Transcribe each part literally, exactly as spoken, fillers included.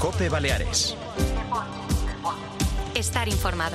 COPE Baleares. Estar informado.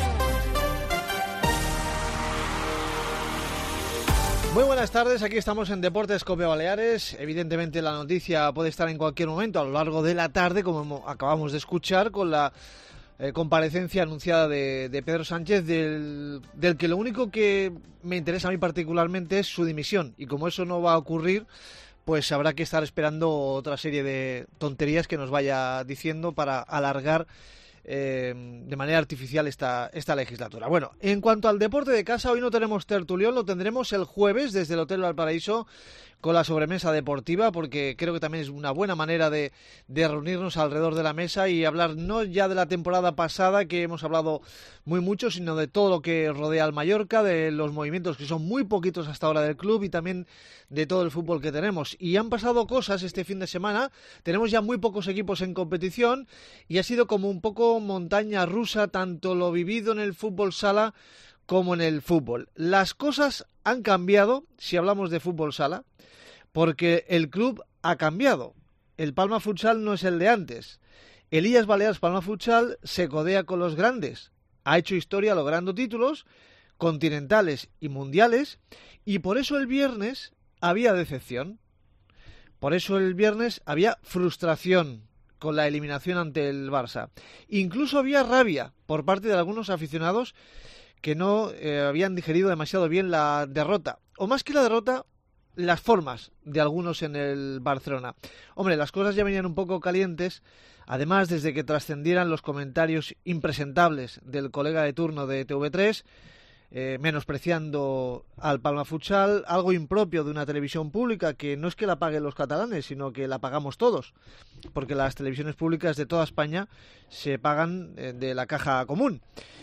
Muy buenas tardes, aquí estamos en Deportes COPE Baleares. Evidentemente la noticia puede estar en cualquier momento a lo largo de la tarde, como acabamos de escuchar, con la eh, comparecencia anunciada de, de Pedro Sánchez, del, del que lo único que me interesa a mí particularmente es su dimisión. Y como eso no va a ocurrir, pues habrá que estar esperando otra serie de tonterías que nos vaya diciendo para alargar Eh, de manera artificial esta, esta legislatura. Bueno, en cuanto al deporte de casa, hoy no tenemos tertulión, lo tendremos el jueves desde el Hotel Valparaíso con la sobremesa deportiva, porque creo que también es una buena manera de, de reunirnos alrededor de la mesa y hablar no ya de la temporada pasada, que hemos hablado muy mucho, sino de todo lo que rodea al Mallorca, de los movimientos que son muy poquitos hasta ahora del club y también de todo el fútbol que tenemos. Y han pasado cosas este fin de semana, tenemos ya muy pocos equipos en competición y ha sido como un poco montaña rusa tanto lo vivido en el fútbol sala como en el fútbol. Las cosas han cambiado si hablamos de fútbol sala, porque el club ha cambiado. El Palma Futsal no es el de antes. El Illes Balears Palma Futsal se codea con los grandes. Ha hecho historia logrando títulos continentales y mundiales, y por eso el viernes había decepción. Por eso el viernes había frustración con la eliminación ante el Barça. Incluso había rabia por parte de algunos aficionados que no eh, habían digerido demasiado bien la derrota. O más que la derrota, las formas de algunos en el Barcelona. Hombre, las cosas ya venían un poco calientes. Además, desde que trascendieran los comentarios impresentables del colega de turno de T V tres, eh, menospreciando al Palma Futsal, algo impropio de una televisión pública que no es que la paguen los catalanes, sino que la pagamos todos, porque las televisiones públicas de toda España se pagan eh, de la caja común.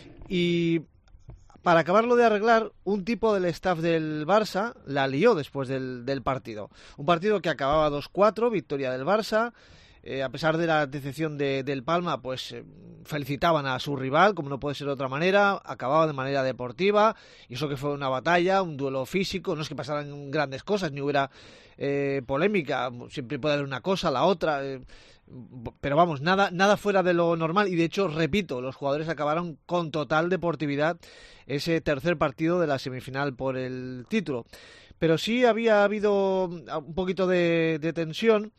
Y para acabarlo de arreglar, un tipo del staff del Barça la lió después del, del partido. Un partido que acababa dos cuatro, victoria del Barça. Eh, a pesar de la decepción de, del Palma, pues eh, felicitaban a su rival, como no puede ser de otra manera. Acababa de manera deportiva, y eso que fue una batalla, un duelo físico. No es que pasaran grandes cosas, ni hubiera eh, polémica. Siempre puede haber una cosa, la otra. Eh, pero vamos, nada, nada fuera de lo normal. Y de hecho, repito, los jugadores acabaron con total deportividad ese tercer partido de la semifinal por el título. Pero sí había habido un poquito de, de tensión.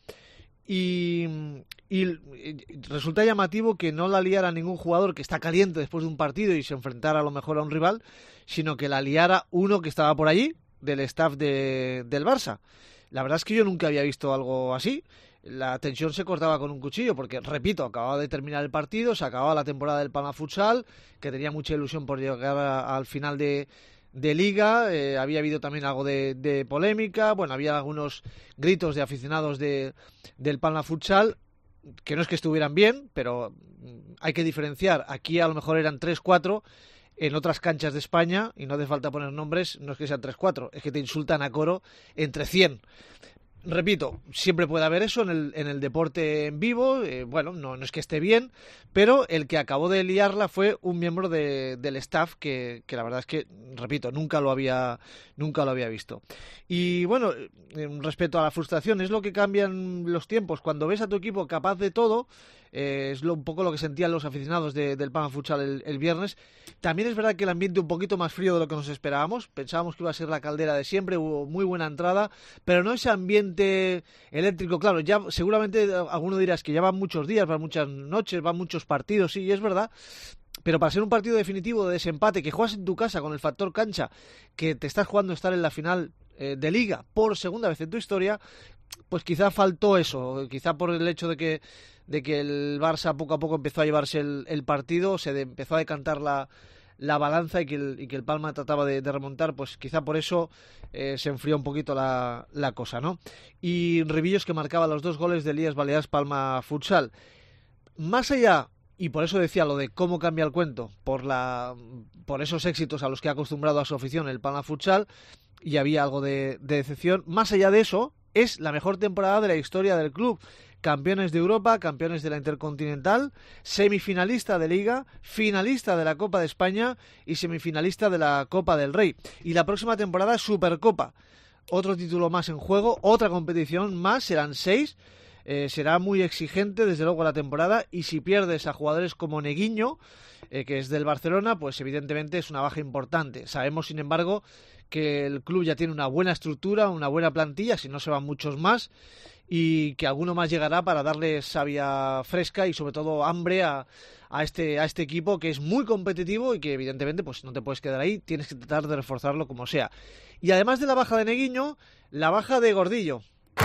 Y, y resulta llamativo que no la liara ningún jugador que está caliente después de un partido y se enfrentara a lo mejor a un rival, sino que la liara uno que estaba por allí, del staff de, del Barça. La verdad es que yo nunca había visto algo así. La tensión se cortaba con un cuchillo, porque, repito, acababa de terminar el partido, se acababa la temporada del Palma Futsal, que tenía mucha ilusión por llegar a, al final de... de liga, eh, había habido también algo de, de polémica, bueno, había algunos gritos de aficionados de, del Palma Futsal, que no es que estuvieran bien, pero hay que diferenciar. Aquí a lo mejor eran tres cuatro, en otras canchas de España, y no hace falta poner nombres, no es que sean tres cuatro, es que te insultan a coro entre cien. Repito, siempre puede haber eso en el, en el deporte en vivo, eh, bueno, no, no es que esté bien, pero el que acabó de liarla fue un miembro de, del staff que, que la verdad es que, repito, nunca lo había nunca lo había visto. Y bueno, respecto a la frustración, es lo que cambian los tiempos. Cuando ves a tu equipo capaz de todo, eh, es lo, un poco lo que sentían los aficionados de, del Palma Futsal el, el viernes. También es verdad que el ambiente un poquito más frío de lo que nos esperábamos. Pensábamos que iba a ser la caldera de siempre, hubo muy buena entrada, pero no ese ambiente eléctrico. Claro, ya seguramente alguno dirá que ya van muchos días, van muchas noches, van muchos partidos, sí, es verdad. Pero para ser un partido definitivo de desempate, que juegas en tu casa con el factor cancha, que te estás jugando estar en la final eh, de Liga por segunda vez en tu historia, pues quizá faltó eso, quizá por el hecho de que de que el Barça poco a poco empezó a llevarse el, el partido, se de, empezó a decantar la, la balanza y que el, y que el Palma trataba de, de remontar, pues quizá por eso eh, se enfrió un poquito la, la cosa, ¿no? Y Ribillos, que marcaba los dos goles del Illes Balears Palma Futsal. Más allá, y por eso decía lo de cómo cambia el cuento, por la por esos éxitos a los que ha acostumbrado a su afición el Palma Futsal, y había algo de, de decepción, más allá de eso, es la mejor temporada de la historia del club. Campeones de Europa, campeones de la Intercontinental, semifinalista de Liga, finalista de la Copa de España y semifinalista de la Copa del Rey. Y la próxima temporada, Supercopa. Otro título más en juego, otra competición más, serán seis. eh, será muy exigente desde luego la temporada, y si pierdes a jugadores como Neguinho, eh, que es del Barcelona, pues evidentemente es una baja importante. Sabemos, sin embargo, que el club ya tiene una buena estructura, una buena plantilla, si no se van muchos más, y que alguno más llegará para darle savia fresca y sobre todo hambre a, a este a este equipo, que es muy competitivo y que evidentemente pues no te puedes quedar ahí, tienes que tratar de reforzarlo como sea. Y además de la baja de Neguinho, la baja de Gordillo.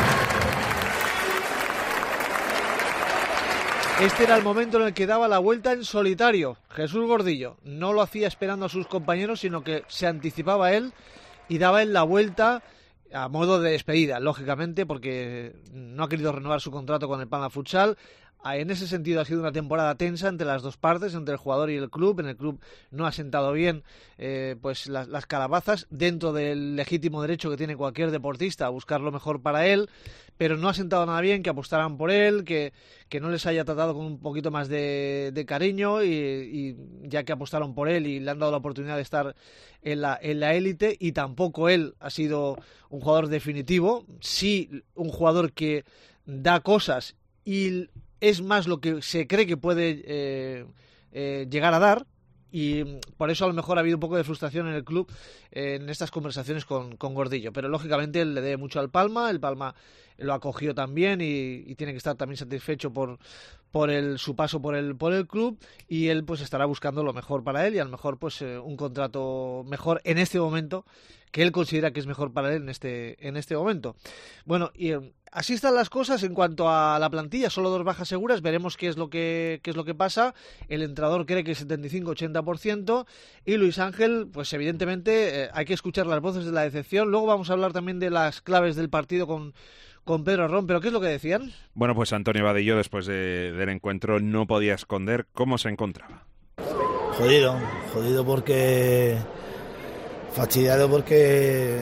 Este era el momento en el que daba la vuelta en solitario Jesús Gordillo. No lo hacía esperando a sus compañeros, sino que se anticipaba él y daba él la vuelta a modo de despedida, lógicamente, porque no ha querido renovar su contrato con el Palma Futsal. En ese sentido ha sido una temporada tensa entre las dos partes, entre el jugador y el club. En el club no ha sentado bien eh, pues las, las calabazas, dentro del legítimo derecho que tiene cualquier deportista a buscar lo mejor para él, pero no ha sentado nada bien que apostaran por él, que, que no les haya tratado con un poquito más de, de cariño, y, y ya que apostaron por él y le han dado la oportunidad de estar en la en la élite, y tampoco él ha sido un jugador definitivo, sí un jugador que da cosas y es más lo que se cree que puede eh, eh, llegar a dar, y por eso a lo mejor ha habido un poco de frustración en el club eh, en estas conversaciones con, con Gordillo, pero lógicamente él le debe mucho al Palma, el Palma lo acogió también y, y tiene que estar también satisfecho por por el su paso por el por el club, y él pues estará buscando lo mejor para él, y a lo mejor pues eh, un contrato mejor en este momento, que él considera que es mejor para él en este en este momento. Bueno, y eh, así están las cosas en cuanto a la plantilla, solo dos bajas seguras, veremos qué es lo que qué es lo que pasa. El entrenador cree que setenta y cinco ochenta por ciento, y Luis Ángel, pues evidentemente eh, hay que escuchar las voces de la decepción. Luego vamos a hablar también de las claves del partido con con Pedro Ron, pero ¿qué es lo que decían? Bueno, pues Antonio Vadillo, después de, del encuentro, no podía esconder cómo se encontraba. Jodido, jodido porque... fastidiado porque...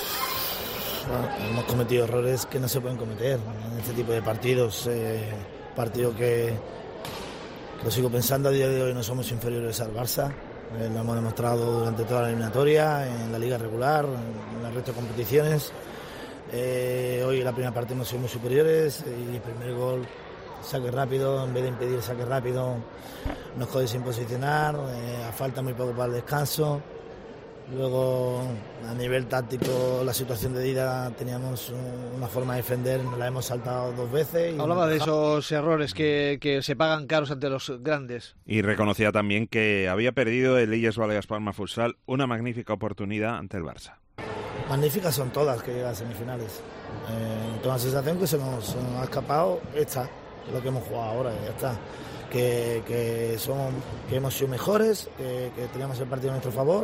bueno, hemos cometido errores que no se pueden cometer en este tipo de partidos. Eh, partido que, que lo sigo pensando, a día de hoy no somos inferiores al Barça. Eh, lo hemos demostrado durante toda la eliminatoria, en la liga regular, en el resto de competiciones. Eh, hoy en la primera parte hemos sido muy superiores, y el primer gol, saque rápido, en vez de impedir saque rápido, nos coge sin posicionar, eh, a falta muy poco para el descanso. Luego, a nivel táctico, la situación de Dida, teníamos una forma de defender, nos la hemos saltado dos veces. Y hablaba de esos errores que, que se pagan caros ante los grandes. Y reconocía también que había perdido el Illes Balears Palma Futsal una magnífica oportunidad ante el Barça. Magníficas son todas que llegan a semifinales. Eh, tengo la sensación que se nos, se nos ha escapado esta, lo que hemos jugado ahora, ya está. Que, que, son, que hemos sido mejores, que, que teníamos el partido a nuestro favor.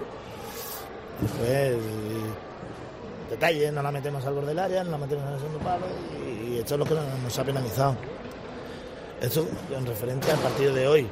Pues, detalle, no la metemos al borde del área, no la metemos en el segundo palo, y, y esto es lo que nos ha penalizado. Esto en referencia al partido de hoy.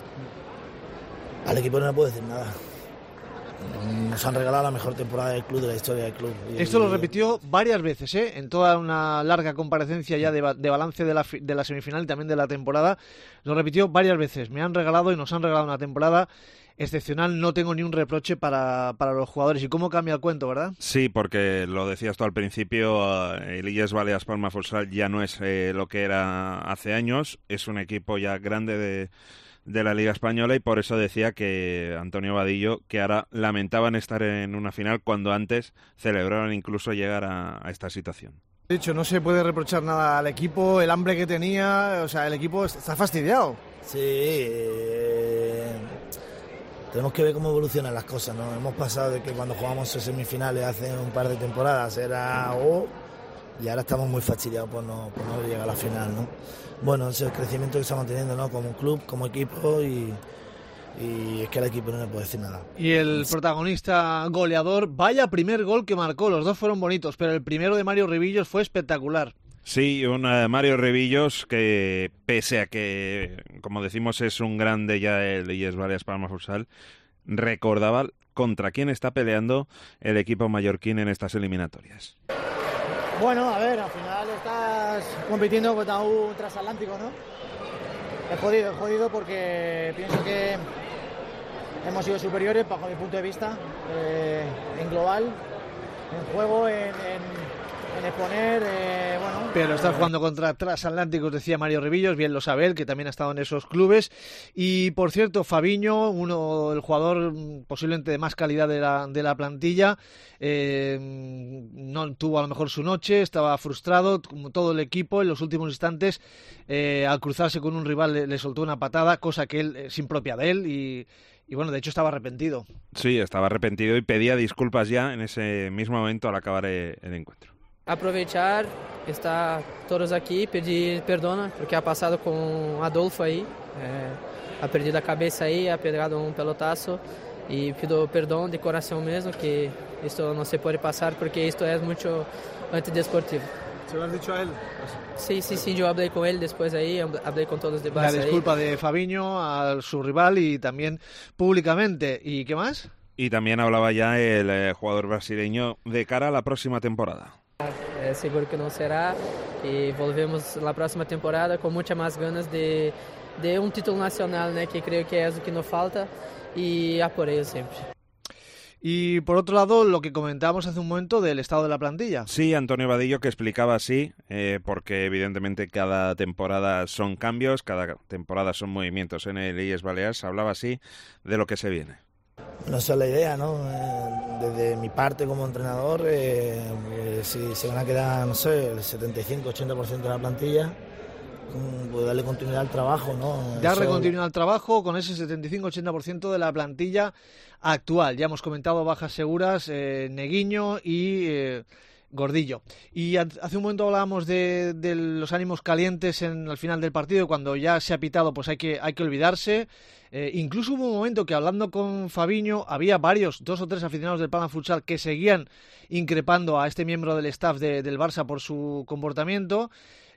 Al equipo no le puedo decir nada. Nos han regalado la mejor temporada del club, de la historia del club. Y, Esto lo repitió varias veces, ¿eh? En toda una larga comparecencia ya de, ba- de balance de la, de la semifinal y también de la temporada. Lo repitió varias veces. Me han regalado y nos han regalado una temporada excepcional, no tengo ni un reproche para, para los jugadores. ¿Y cómo cambia el cuento, verdad? Sí, porque lo decías tú al principio, el Illes Balears Palma Futsal ya no es eh, lo que era hace años, es un equipo ya grande de, de la Liga Española, y por eso decía que Antonio Vadillo, que ahora lamentaban estar en una final cuando antes celebraron incluso llegar a, a esta situación. De hecho, no se puede reprochar nada al equipo, el hambre que tenía, o sea, el equipo está fastidiado. Sí, eh, tenemos que ver cómo evolucionan las cosas, ¿no? Hemos pasado de que cuando jugamos en semifinales hace un par de temporadas era O, oh, y ahora estamos muy fastidiados por no, por no llegar a la final, ¿no? Bueno, ese es el crecimiento que estamos teniendo, ¿no? Como club, como equipo, y, y es que al equipo no le puedo decir nada. Y el protagonista goleador, vaya primer gol que marcó, los dos fueron bonitos, pero el primero de Mario Rivillos fue espectacular. Sí, un uh, Mario Rivillos que, pese a que, como decimos, es un grande ya el Illes Balears Palma Futsal, recordaba contra quién está peleando el equipo mallorquín en estas eliminatorias. Bueno, a ver, al final estás compitiendo contra un transatlántico, ¿no? Es jodido, es jodido porque pienso que hemos sido superiores bajo mi punto de vista, eh, en global, en juego, en, en, en exponer, eh, bueno... Pero está jugando contra transatlánticos, decía Mario Rebillos, bien lo sabe él, que también ha estado en esos clubes. Y, por cierto, Fabiño, uno el jugador posiblemente de más calidad de la, de la plantilla, eh, no tuvo a lo mejor su noche, estaba frustrado, como todo el equipo, en los últimos instantes, eh, al cruzarse con un rival le, le soltó una patada, cosa que él es impropia de él, y... Y bueno, de hecho estaba arrepentido. Sí, estaba arrepentido y pedía disculpas ya en ese mismo momento al acabar el encuentro. Aprovechar, estar todos aquí, pedir perdón, porque ha pasado con Adolfo ahí, eh, ha perdido la cabeza ahí, ha pegado un pelotazo y pido perdón de corazón mismo, que esto no se puede pasar porque esto es mucho antideportivo. ¿Se lo has dicho a él? Sí, sí, sí, yo hablé con él después ahí, hablé con todos los demás. La disculpa ahí de Fabiño a su rival y también públicamente. ¿Y qué más? Y también hablaba ya el eh, jugador brasileño de cara a la próxima temporada. Eh, seguro que no será y volvemos la próxima temporada con muchas más ganas de, de un título nacional, ¿no? Que creo que es lo que nos falta y a por ello siempre. Y por otro lado, lo que comentábamos hace un momento del estado de la plantilla. Sí, Antonio Vadillo, que explicaba así, eh, porque evidentemente cada temporada son cambios, cada temporada son movimientos en el I E S Balears, hablaba así de lo que se viene. No sé la idea, ¿no? Eh, desde mi parte como entrenador, eh, eh, si se van a quedar, no sé, el setenta y cinco ochenta por ciento de la plantilla, pues darle continuidad al trabajo, ¿no? Darle Eso... continuidad al trabajo con ese setenta y cinco ochenta por ciento de la plantilla actual. Ya hemos comentado bajas seguras, eh, Neguiño y eh, Gordillo. Y hace un momento hablábamos de, de los ánimos calientes en al final del partido, cuando ya se ha pitado, pues hay que, hay que olvidarse. Eh, incluso hubo un momento que hablando con Fabiño había varios, dos o tres aficionados del Palma Futsal que seguían increpando a este miembro del staff de, del Barça por su comportamiento.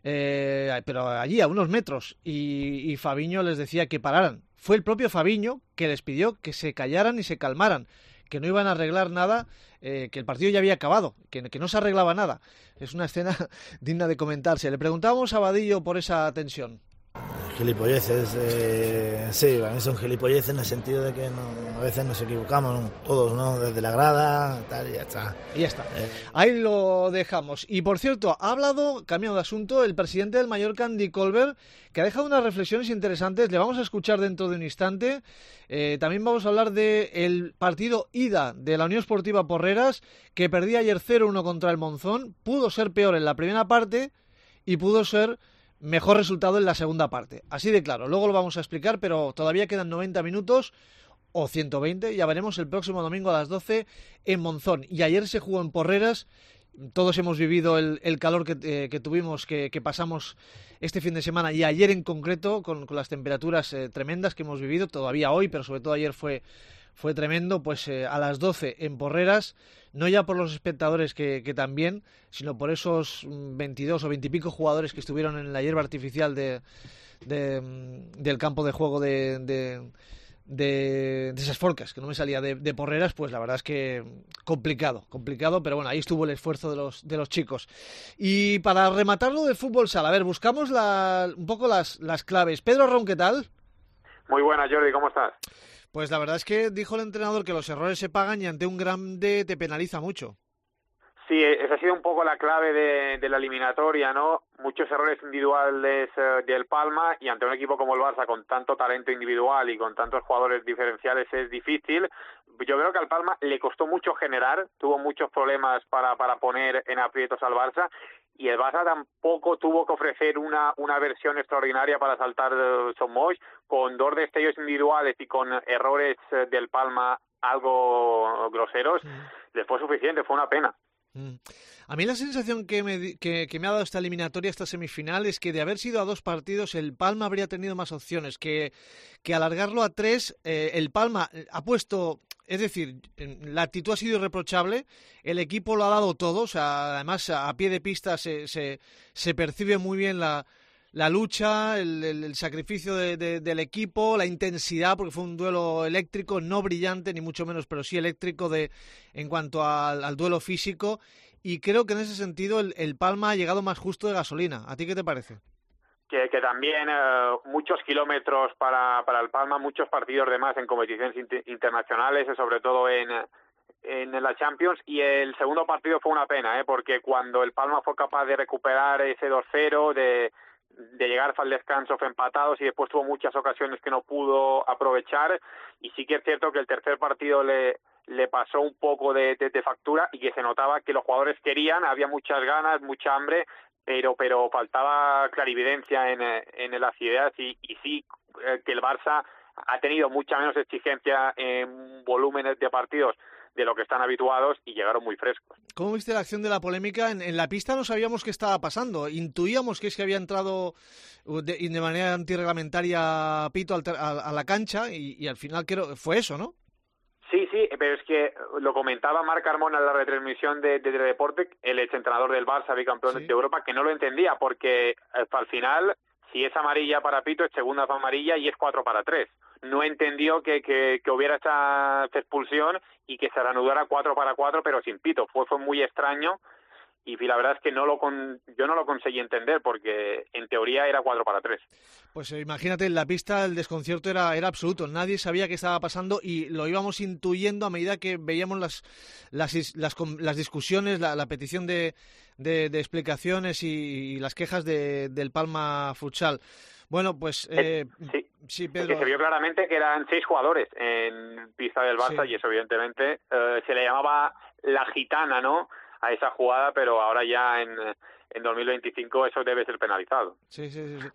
Eh, pero allí a unos metros y, y Fabiño les decía que pararan. Fue el propio Fabiño que les pidió que se callaran y se calmaran, que no iban a arreglar nada, eh, que el partido ya había acabado, que, que no se arreglaba nada. Es una escena digna de comentarse. Le preguntábamos a Vadillo por esa tensión. Gilipolleces, eh, sí, para mí son gilipolleces en el sentido de que no, a veces nos equivocamos, ¿no? Todos, ¿no? Desde la grada, tal, y ya está. Y ya está. Eh. Ahí lo dejamos. Y por cierto, ha hablado, cambiando de asunto, el presidente del Mallorca, Andy Colbert, que ha dejado unas reflexiones interesantes. Le vamos a escuchar dentro de un instante. Eh, también vamos a hablar del partido ida de la Unión Esportiva Porreras, que perdía ayer cero uno contra el Monzón. Pudo ser peor en la primera parte y pudo ser mejor resultado en la segunda parte. Así de claro. Luego lo vamos a explicar, pero todavía quedan noventa minutos o ciento veinte. Ya veremos el próximo domingo a las doce en Monzón. Y ayer se jugó en Porreras. Todos hemos vivido el, el calor que, eh, que tuvimos, que, que pasamos este fin de semana y ayer en concreto, con, con las temperaturas eh, tremendas que hemos vivido, todavía hoy, pero sobre todo ayer fue, fue tremendo. Pues eh, a las doce en Porreras, no ya por los espectadores que, que también, sino por esos veintidós o veinte y pico jugadores que estuvieron en la hierba artificial de, de, del campo de juego de, de, de, de esas Forcas, que no me salía de, de Porreras. Pues la verdad es que complicado, complicado, pero bueno, ahí estuvo el esfuerzo de los, de los chicos. Y para rematarlo del fútbol sala, a ver, buscamos la, un poco las, las claves. Pedro Ron, ¿qué tal? Muy buena, Jordi, ¿cómo estás? Pues la verdad es que dijo el entrenador que los errores se pagan y ante un grande te penaliza mucho. Sí, esa ha sido un poco la clave de, de la eliminatoria, ¿no? Muchos errores individuales eh, del Palma y ante un equipo como el Barça con tanto talento individual y con tantos jugadores diferenciales es difícil. Yo creo que al Palma le costó mucho generar, tuvo muchos problemas para, para poner en aprietos al Barça y el Barça tampoco tuvo que ofrecer una, una versión extraordinaria para saltar uh, Somos, con dos destellos individuales y con errores uh, del Palma algo groseros, mm. les fue suficiente, fue una pena. A mí la sensación que me, que, que me ha dado esta eliminatoria, esta semifinal, es que de haber sido a dos partidos, el Palma habría tenido más opciones, que, que alargarlo a tres, eh, el Palma ha puesto, es decir, la actitud ha sido irreprochable, el equipo lo ha dado todo, o sea, además a, a pie de pista se, se, se percibe muy bien la, la lucha, el, el, el sacrificio de, de, del equipo, la intensidad, porque fue un duelo eléctrico, no brillante ni mucho menos, pero sí eléctrico de en cuanto al, al duelo físico, y creo que en ese sentido el, el Palma ha llegado más justo de gasolina. ¿A ti qué te parece? Que, que también eh, muchos kilómetros para, para el Palma, muchos partidos de más en competiciones inter- internacionales, sobre todo en, en la Champions, y el segundo partido fue una pena, ¿eh? Porque cuando el Palma fue capaz de recuperar ese dos cero, de, de llegar al descanso empatados, y después tuvo muchas ocasiones que no pudo aprovechar, y sí que es cierto que el tercer partido le, le pasó un poco de, de, de factura, y que se notaba que los jugadores querían, había muchas ganas, mucha hambre, pero pero faltaba clarividencia en, en las ideas, y, y sí eh, que el Barça ha tenido mucha menos exigencia en volúmenes de partidos de lo que están habituados, y llegaron muy frescos. ¿Cómo viste la acción de la polémica? En, en la pista no sabíamos qué estaba pasando. Intuíamos que es que había entrado de, de manera antirreglamentaria Pito al, a, a la cancha, y, y al final creo fue eso, ¿no? Sí, sí, pero es que lo comentaba Marc Carmona en la retransmisión de, de Teledeporte, el exentrenador del Barça, bicampeón sí. de Europa, que no lo entendía, porque al final, si es amarilla para Pito, es segunda amarilla y es cuatro para tres. No entendió que, que, que hubiera esta expulsión y que se reanudara cuatro para cuatro, pero sin Pito. Fue, fue muy extraño, y la verdad es que no lo con, yo no lo conseguí entender, porque en teoría era cuatro para tres. Pues eh, imagínate, en la pista el desconcierto era, era absoluto. Nadie sabía qué estaba pasando, y lo íbamos intuyendo a medida que veíamos las, las, las, las discusiones, la, la petición de, de, de explicaciones y, y las quejas de, del Palma Futsal. Bueno, pues... Eh, sí, sí, Pedro. Es que se vio claramente que eran seis jugadores en pista del Barça, sí. Y eso evidentemente eh, se le llamaba la gitana, ¿no?, a esa jugada, pero ahora ya en, en dos mil veinticinco eso debe ser penalizado. Sí, sí, sí, sí.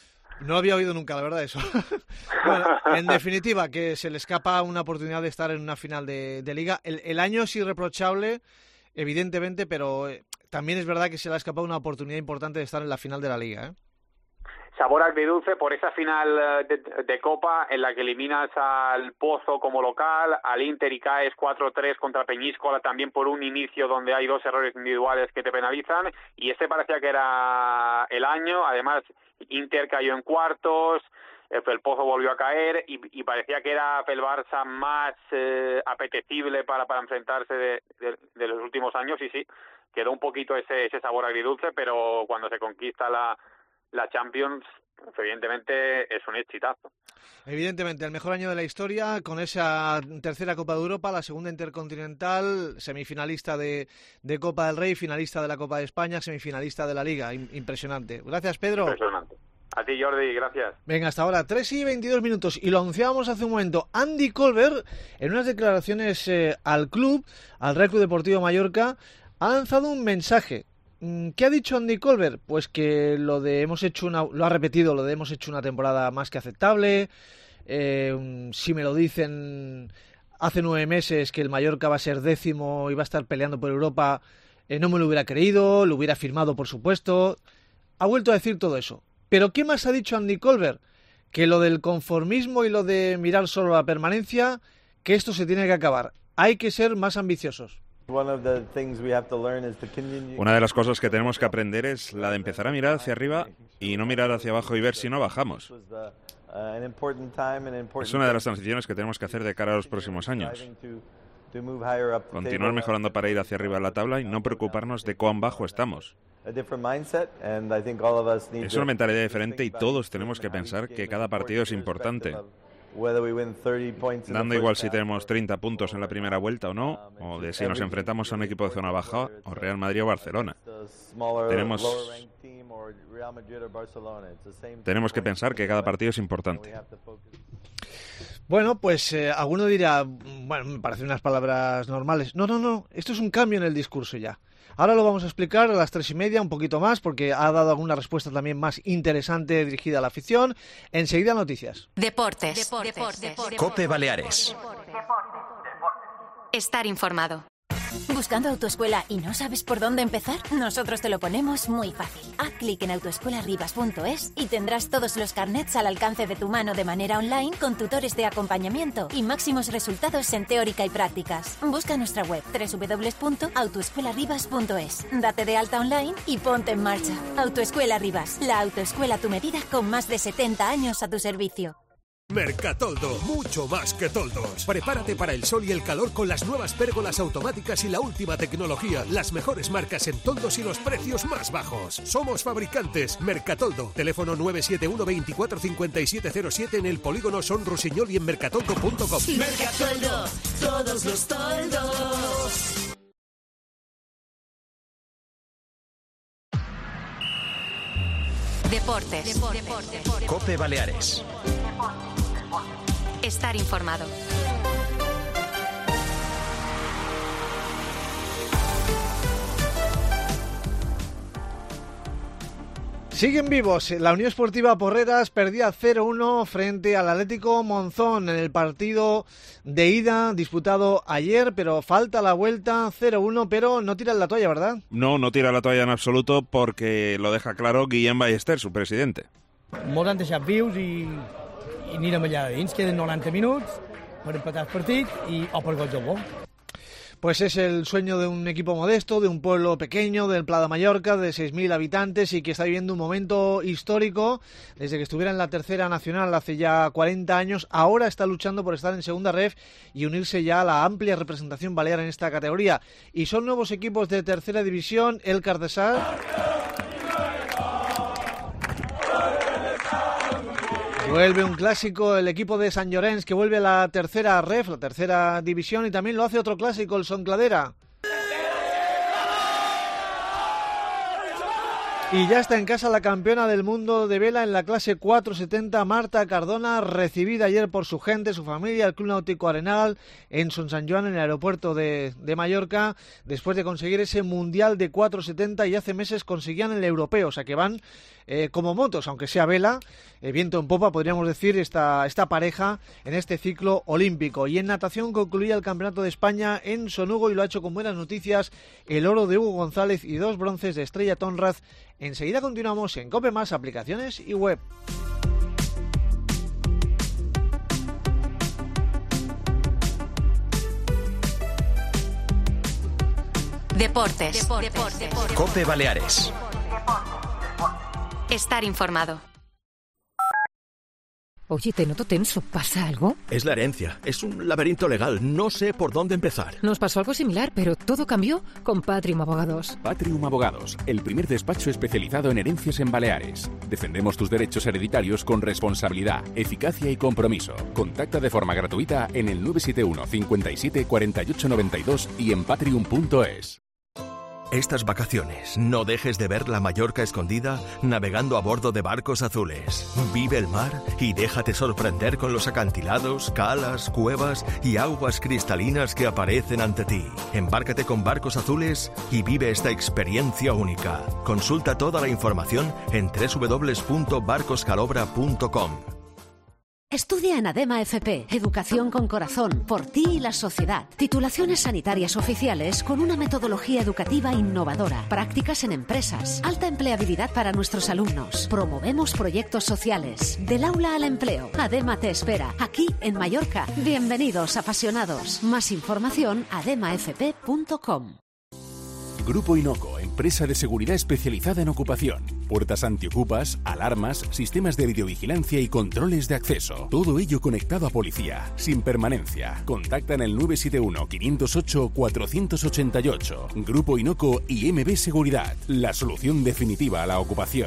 No había oído nunca, la verdad, eso. Bueno, en definitiva, que se le escapa una oportunidad de estar en una final de, de Liga. El, el año es irreprochable, evidentemente, pero eh, también es verdad que se le ha escapado una oportunidad importante de estar en la final de la Liga, ¿eh? Sabor agridulce por esa final de, de Copa en la que eliminas al Pozo como local, al Inter, y caes cuatro tres contra Peñíscola, también por un inicio donde hay dos errores individuales que te penalizan, y este parecía que era el año. Además, Inter cayó en cuartos, el Pozo volvió a caer, y, y parecía que era el Barça más eh, apetecible para, para enfrentarse de, de, de los últimos años, y sí, quedó un poquito ese, ese sabor agridulce, pero cuando se conquista la la Champions, evidentemente es un exitazo. Evidentemente, el mejor año de la historia, con esa tercera Copa de Europa, la segunda Intercontinental, semifinalista de, de Copa del Rey, finalista de la Copa de España, semifinalista de la Liga. Impresionante. Gracias, Pedro. Impresionante. A ti, Jordi, gracias. Venga, hasta ahora, tres y veintidós minutos. Y lo anunciábamos hace un momento. Andy Colbert, en unas declaraciones eh, al club, al Real Club Deportivo Mallorca, ha lanzado un mensaje. ¿Qué ha dicho Andy Colbert? Pues que lo de hemos hecho una, lo ha repetido, lo de hemos hecho una temporada más que aceptable. Eh, si me lo dicen hace nueve meses que el Mallorca va a ser décimo y va a estar peleando por Europa, eh, no me lo hubiera creído, lo hubiera firmado, por supuesto. Ha vuelto a decir todo eso. ¿Pero qué más ha dicho Andy Colbert? Que lo del conformismo y lo de mirar solo la permanencia, que esto se tiene que acabar. Hay que ser más ambiciosos. Una de las cosas que tenemos que aprender es la de empezar a mirar hacia arriba y no mirar hacia abajo y ver si no bajamos. Es una de las transiciones que tenemos que hacer de cara a los próximos años. Continuar mejorando para ir hacia arriba de la tabla y no preocuparnos de cuán bajo estamos. Es una mentalidad diferente y todos tenemos que pensar que cada partido es importante. Dando igual si tenemos treinta puntos en la primera vuelta o no, o de si nos enfrentamos a un equipo de zona baja o Real Madrid o Barcelona. Tenemos, tenemos que pensar que cada partido es importante. Bueno, pues eh, alguno dirá, bueno, me parecen unas palabras normales. No, no, no, esto es un cambio en el discurso ya. Ahora lo vamos a explicar a las tres y media, un poquito más, porque ha dado alguna respuesta también más interesante dirigida a la afición. Enseguida noticias. Deportes. Deportes. Deportes. Deportes. Cope Baleares. Estar informado. ¿Buscando autoescuela y no sabes por dónde empezar? Nosotros te lo ponemos muy fácil. Haz clic en autoescuelaribas punto es y tendrás todos los carnets al alcance de tu mano de manera online con tutores de acompañamiento y máximos resultados en teórica y prácticas. Busca nuestra web doble u doble u doble u punto autoescuelaribas punto es. Date de alta online y ponte en marcha. Autoescuela Ribas, la autoescuela a tu medida con más de setenta años a tu servicio. Mercatoldo, mucho más que toldos. Prepárate para el sol y el calor con las nuevas pérgolas automáticas y la última tecnología. Las mejores marcas en toldos y los precios más bajos. Somos fabricantes. Mercatoldo. Teléfono nueve siete uno veinticuatro cincuenta y siete cero siete en el polígono Son Rusiñol y en mercatoldo punto com. Mercatoldo, todos los toldos. Deportes. Deportes. Deportes. COPE Baleares. Estar informado. Siguen vivos. La Unión Esportiva Porreras perdía cero uno frente al Atlético Monzón en el partido de ida disputado ayer, pero falta la vuelta. Cero uno, pero no tiran la toalla, ¿verdad? No, no tira la toalla en absoluto, porque lo deja claro Guillem Ballester, su presidente. Molts han deixat vius i, i anirem allà dins. Queden noranta minuts per empatar el partit i, o per gols del gol. Pues es el sueño de un equipo modesto, de un pueblo pequeño, del Pla de Mallorca, de seis mil habitantes y que está viviendo un momento histórico. Desde que estuviera en la tercera nacional hace ya cuarenta años, ahora está luchando por estar en segunda ref y unirse ya a la amplia representación balear en esta categoría. Y son nuevos equipos de tercera división, el Cardesar. Vuelve un clásico, el equipo de Sant Llorenç, que vuelve a la tercera ref, la tercera división, y también lo hace otro clásico, el Son Cladera. Y ya está en casa la campeona del mundo de vela en la clase cuatrocientos setenta, Marta Cardona, recibida ayer por su gente, su familia, el Club Náutico Arenal, en Son Sant Joan, en el aeropuerto de, de Mallorca, después de conseguir ese mundial de cuatrocientos setenta y hace meses conseguían el europeo, o sea que van eh, como motos, aunque sea vela, eh, viento en popa, podríamos decir, esta, esta pareja en este ciclo olímpico. Y en natación concluía el Campeonato de España en Sonugo y lo ha hecho con buenas noticias, el oro de Hugo González y dos bronces de Estrella Tonraz. Enseguida continuamos en COPE Más, aplicaciones y web. Deportes. Deportes. Deportes. COPE Baleares. Estar informado. Oye, te noto tenso. ¿Pasa algo? Es la herencia. Es un laberinto legal. No sé por dónde empezar. Nos pasó algo similar, pero todo cambió con Patrium Abogados. Patrium Abogados, el primer despacho especializado en herencias en Baleares. Defendemos tus derechos hereditarios con responsabilidad, eficacia y compromiso. Contacta de forma gratuita en el nueve siete uno cincuenta y siete cuarenta y ocho noventa y dos y en patrium punto es. Estas vacaciones, no dejes de ver la Mallorca escondida navegando a bordo de barcos azules. Vive el mar y déjate sorprender con los acantilados, calas, cuevas y aguas cristalinas que aparecen ante ti. Embárcate con Barcos Azules y vive esta experiencia única. Consulta toda la información en doble u doble u doble u punto barcos calobra punto com. Estudia en ADEMA F P, Educación con Corazón, por ti y la sociedad. Titulaciones sanitarias oficiales con una metodología educativa innovadora. Prácticas en empresas. Alta empleabilidad para nuestros alumnos. Promovemos proyectos sociales. Del aula al empleo. ADEMA te espera, aquí en Mallorca. Bienvenidos, apasionados. Más información, adema f p punto com. Grupo Inoco, empresa de seguridad especializada en ocupación. Puertas antiocupas, alarmas, sistemas de videovigilancia y controles de acceso. Todo ello conectado a policía, sin permanencia. Contacta en el nueve siete uno quinientos ocho cuatrocientos ochenta y ocho. Grupo Inoco y M B Seguridad, la solución definitiva a la ocupación.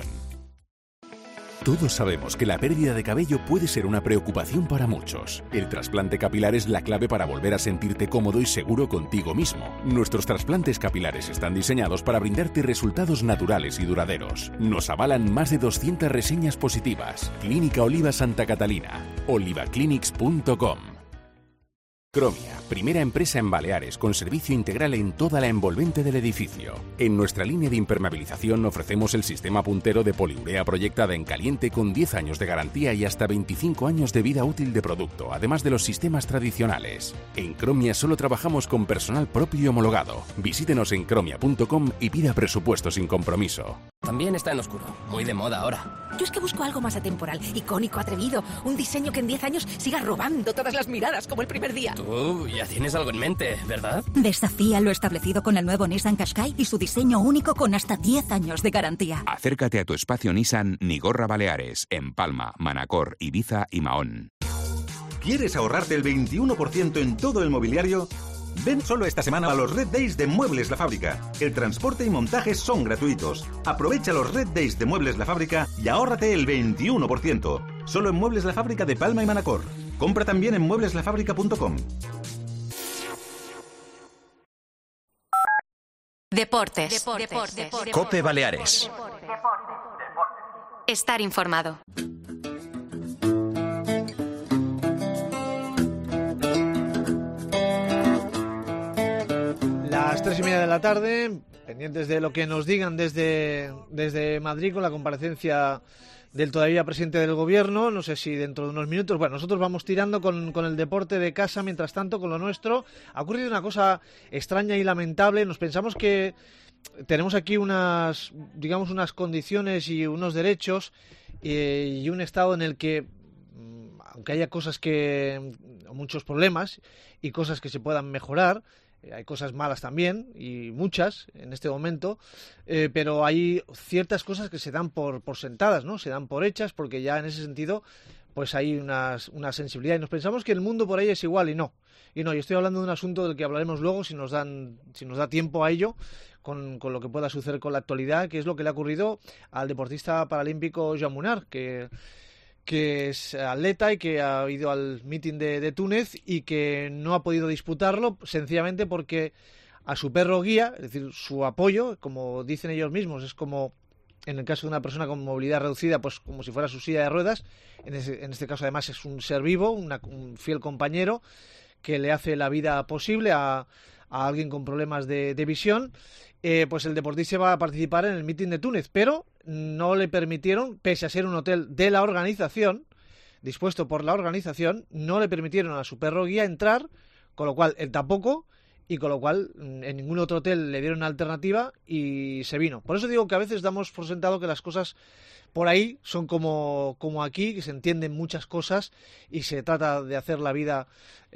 Todos sabemos que la pérdida de cabello puede ser una preocupación para muchos. El trasplante capilar es la clave para volver a sentirte cómodo y seguro contigo mismo. Nuestros trasplantes capilares están diseñados para brindarte resultados naturales y duraderos. Nos avalan más de doscientas reseñas positivas. Clínica Oliva Santa Catalina. olivaclinics punto com. Cromia, primera empresa en Baleares con servicio integral en toda la envolvente del edificio. En nuestra línea de impermeabilización ofrecemos el sistema puntero de poliurea proyectada en caliente con diez años de garantía y hasta veinticinco años de vida útil de producto, además de los sistemas tradicionales. En Cromia solo trabajamos con personal propio y homologado. Visítenos en cromia punto com y pida presupuesto sin compromiso. También está en oscuro, muy de moda ahora. Yo es que busco algo más atemporal, icónico, atrevido, un diseño que en diez años siga robando todas las miradas como el primer día. Tú ya tienes algo en mente, ¿verdad? Desafía lo establecido con el nuevo Nissan Qashqai y su diseño único con hasta diez años de garantía. Acércate a tu espacio Nissan Nigorra Baleares, en Palma, Manacor, Ibiza y Mahón. ¿Quieres ahorrarte el veintiuno por ciento en todo el mobiliario? Ven solo esta semana a los Red Days de Muebles La Fábrica. El transporte y montaje son gratuitos. Aprovecha los Red Days de Muebles La Fábrica y ahórrate el veintiuno por ciento. Solo en Muebles La Fábrica de Palma y Manacor. Compra también en muebles la fábrica punto com. Deportes. Deportes. Deportes. Cope Baleares. Estar informado. Las tres y media de la tarde, pendientes de lo que nos digan desde, desde Madrid con la comparecencia del todavía presidente del gobierno. No sé si dentro de unos minutos. Bueno, nosotros vamos tirando con, con el deporte de casa, mientras tanto, con lo nuestro. Ha ocurrido una cosa extraña y lamentable. Nos pensamos que tenemos aquí unas, digamos, unas condiciones y unos derechos eh, y un estado en el que, aunque haya cosas que, muchos problemas y cosas que se puedan mejorar, hay cosas malas también, y muchas en este momento, eh, pero hay ciertas cosas que se dan por, por sentadas, ¿no? Se dan por hechas, porque ya en ese sentido pues hay unas, una sensibilidad, y nos pensamos que el mundo por ahí es igual, y no. Y no, yo estoy hablando de un asunto del que hablaremos luego, si nos dan, si nos da tiempo a ello, con, con lo que pueda suceder con la actualidad, que es lo que le ha ocurrido al deportista paralímpico Joan Munar, que... que es atleta y que ha ido al meeting de, de Túnez y que no ha podido disputarlo sencillamente porque a su perro guía, es decir, su apoyo, como dicen ellos mismos, es como en el caso de una persona con movilidad reducida, pues como si fuera su silla de ruedas. En, ese, en este caso además es un ser vivo, una, un fiel compañero que le hace la vida posible a, a alguien con problemas de, de visión. Eh, pues el deportista va a participar en el meeting de Túnez, pero no le permitieron, pese a ser un hotel de la organización, dispuesto por la organización, no le permitieron a su perro guía entrar, con lo cual él tampoco, y con lo cual en ningún otro hotel le dieron una alternativa y se vino. Por eso digo que a veces damos por sentado que las cosas por ahí son como, como aquí, que se entienden muchas cosas y se trata de hacer la vida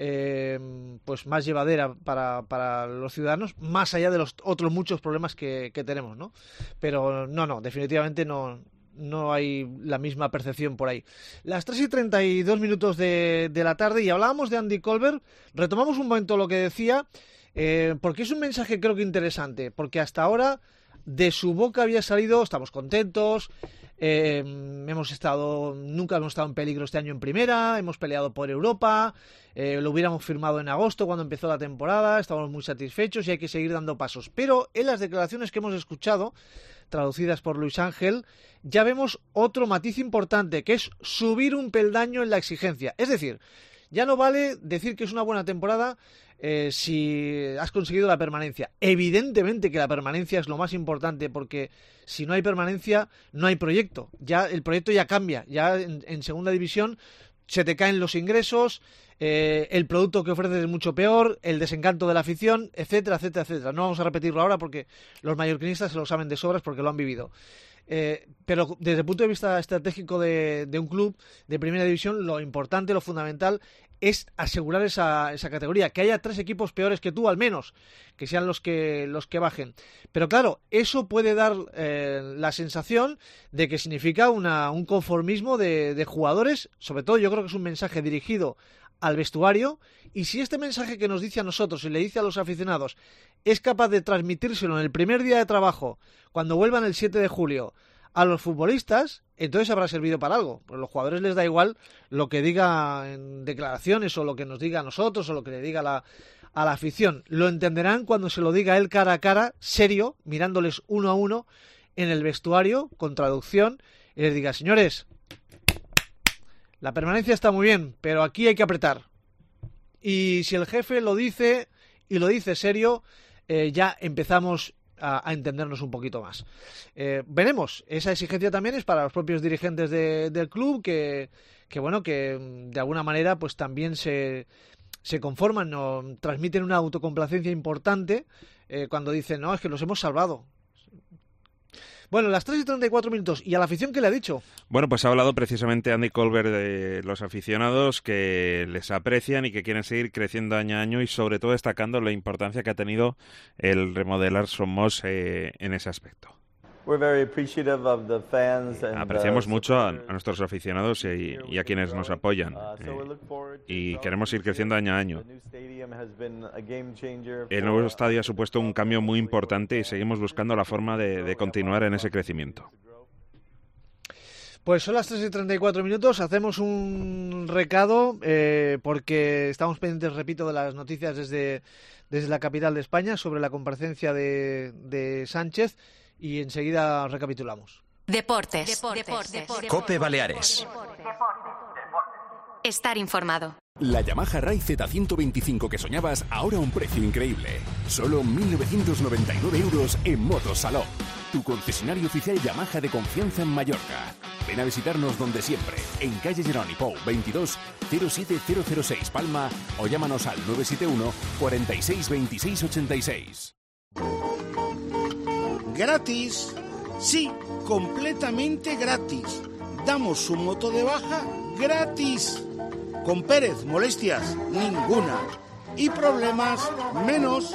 eh, pues más llevadera para, para los ciudadanos, más allá de los otros muchos problemas que, que tenemos, ¿no? Pero no, no, definitivamente no, no hay la misma percepción por ahí. Las tres y treinta y dos minutos de, de la tarde, y hablábamos de Andy Colbert. Retomamos un momento lo que decía, eh, porque es un mensaje creo que interesante, porque hasta ahora de su boca había salido, estamos contentos, eh, hemos estado, nunca hemos estado en peligro este año en primera, hemos peleado por Europa, eh, lo hubiéramos firmado en agosto cuando empezó la temporada, estamos muy satisfechos y hay que seguir dando pasos. Pero en las declaraciones que hemos escuchado, traducidas por Luis Ángel, ya vemos otro matiz importante, que es subir un peldaño en la exigencia. Es decir, ya no vale decir que es una buena temporada eh, si has conseguido la permanencia. Evidentemente que la permanencia es lo más importante, porque si no hay permanencia no hay proyecto. Ya el proyecto ya cambia. Ya en, en segunda división se te caen los ingresos, eh, el producto que ofreces es mucho peor, el desencanto de la afición, etcétera, etcétera, etcétera. No vamos a repetirlo ahora porque los mallorquinistas se lo saben de sobras porque lo han vivido. Eh, pero desde el punto de vista estratégico de, de un club de primera división, lo importante, lo fundamental es asegurar esa, esa categoría, que haya tres equipos peores que tú al menos, que sean los que los que bajen. Pero claro, eso puede dar eh, la sensación de que significa una, un conformismo de, de jugadores. Sobre todo yo creo que es un mensaje dirigido al vestuario, y si este mensaje que nos dice a nosotros y le dice a los aficionados es capaz de transmitírselo en el primer día de trabajo, cuando vuelvan el siete de julio, a los futbolistas, entonces habrá servido para algo. Porque a los jugadores les da igual lo que diga en declaraciones o lo que nos diga a nosotros o lo que le diga a la, a la afición. Lo entenderán cuando se lo diga él cara a cara, serio, mirándoles uno a uno en el vestuario, con traducción, y les diga: señores, la permanencia está muy bien, pero aquí hay que apretar. Y si el jefe lo dice, y lo dice serio, eh, ya empezamos a, a entendernos un poquito más. Eh, veremos, esa exigencia también es para los propios dirigentes de, del club, que, que bueno, que de alguna manera pues también se, se conforman, ¿no? Transmiten una autocomplacencia importante eh, cuando dicen: no, es que los hemos salvado. Bueno, las tres y treinta y cuatro minutos. ¿Y a la afición qué le ha dicho? Bueno, pues ha hablado precisamente Andy Colbert de los aficionados, que les aprecian y que quieren seguir creciendo año a año, y sobre todo destacando la importancia que ha tenido el remodelar Somos eh, en ese aspecto. Apreciamos mucho a, a nuestros aficionados y, y a quienes nos apoyan. Eh, y queremos ir creciendo año a año. El nuevo estadio ha supuesto un cambio muy importante y seguimos buscando la forma de, de continuar en ese crecimiento. Pues son las tres y treinta y cuatro minutos, hacemos un recado eh, porque estamos pendientes, repito, de las noticias desde, desde la capital de España sobre la comparecencia de, de Sánchez y enseguida recapitulamos. Deportes. Deportes. Deportes. Deportes. COPE Baleares. Estar informado. La Yamaha Rai Z ciento veinticinco que soñabas, ahora a un precio increíble. Solo mil novecientos noventa y nueve euros en Motosalón. Tu concesionario oficial Yamaha de confianza en Mallorca. Ven a visitarnos donde siempre, en calle Geroni Pou veintidós, cero siete cero cero seis Palma, o llámanos al nueve siete uno, cuarenta y seis, veintiséis ochenta y seis. Gratis, sí, completamente gratis. Damos su moto de baja gratis. Con Pérez, molestias ninguna. Y problemas menos.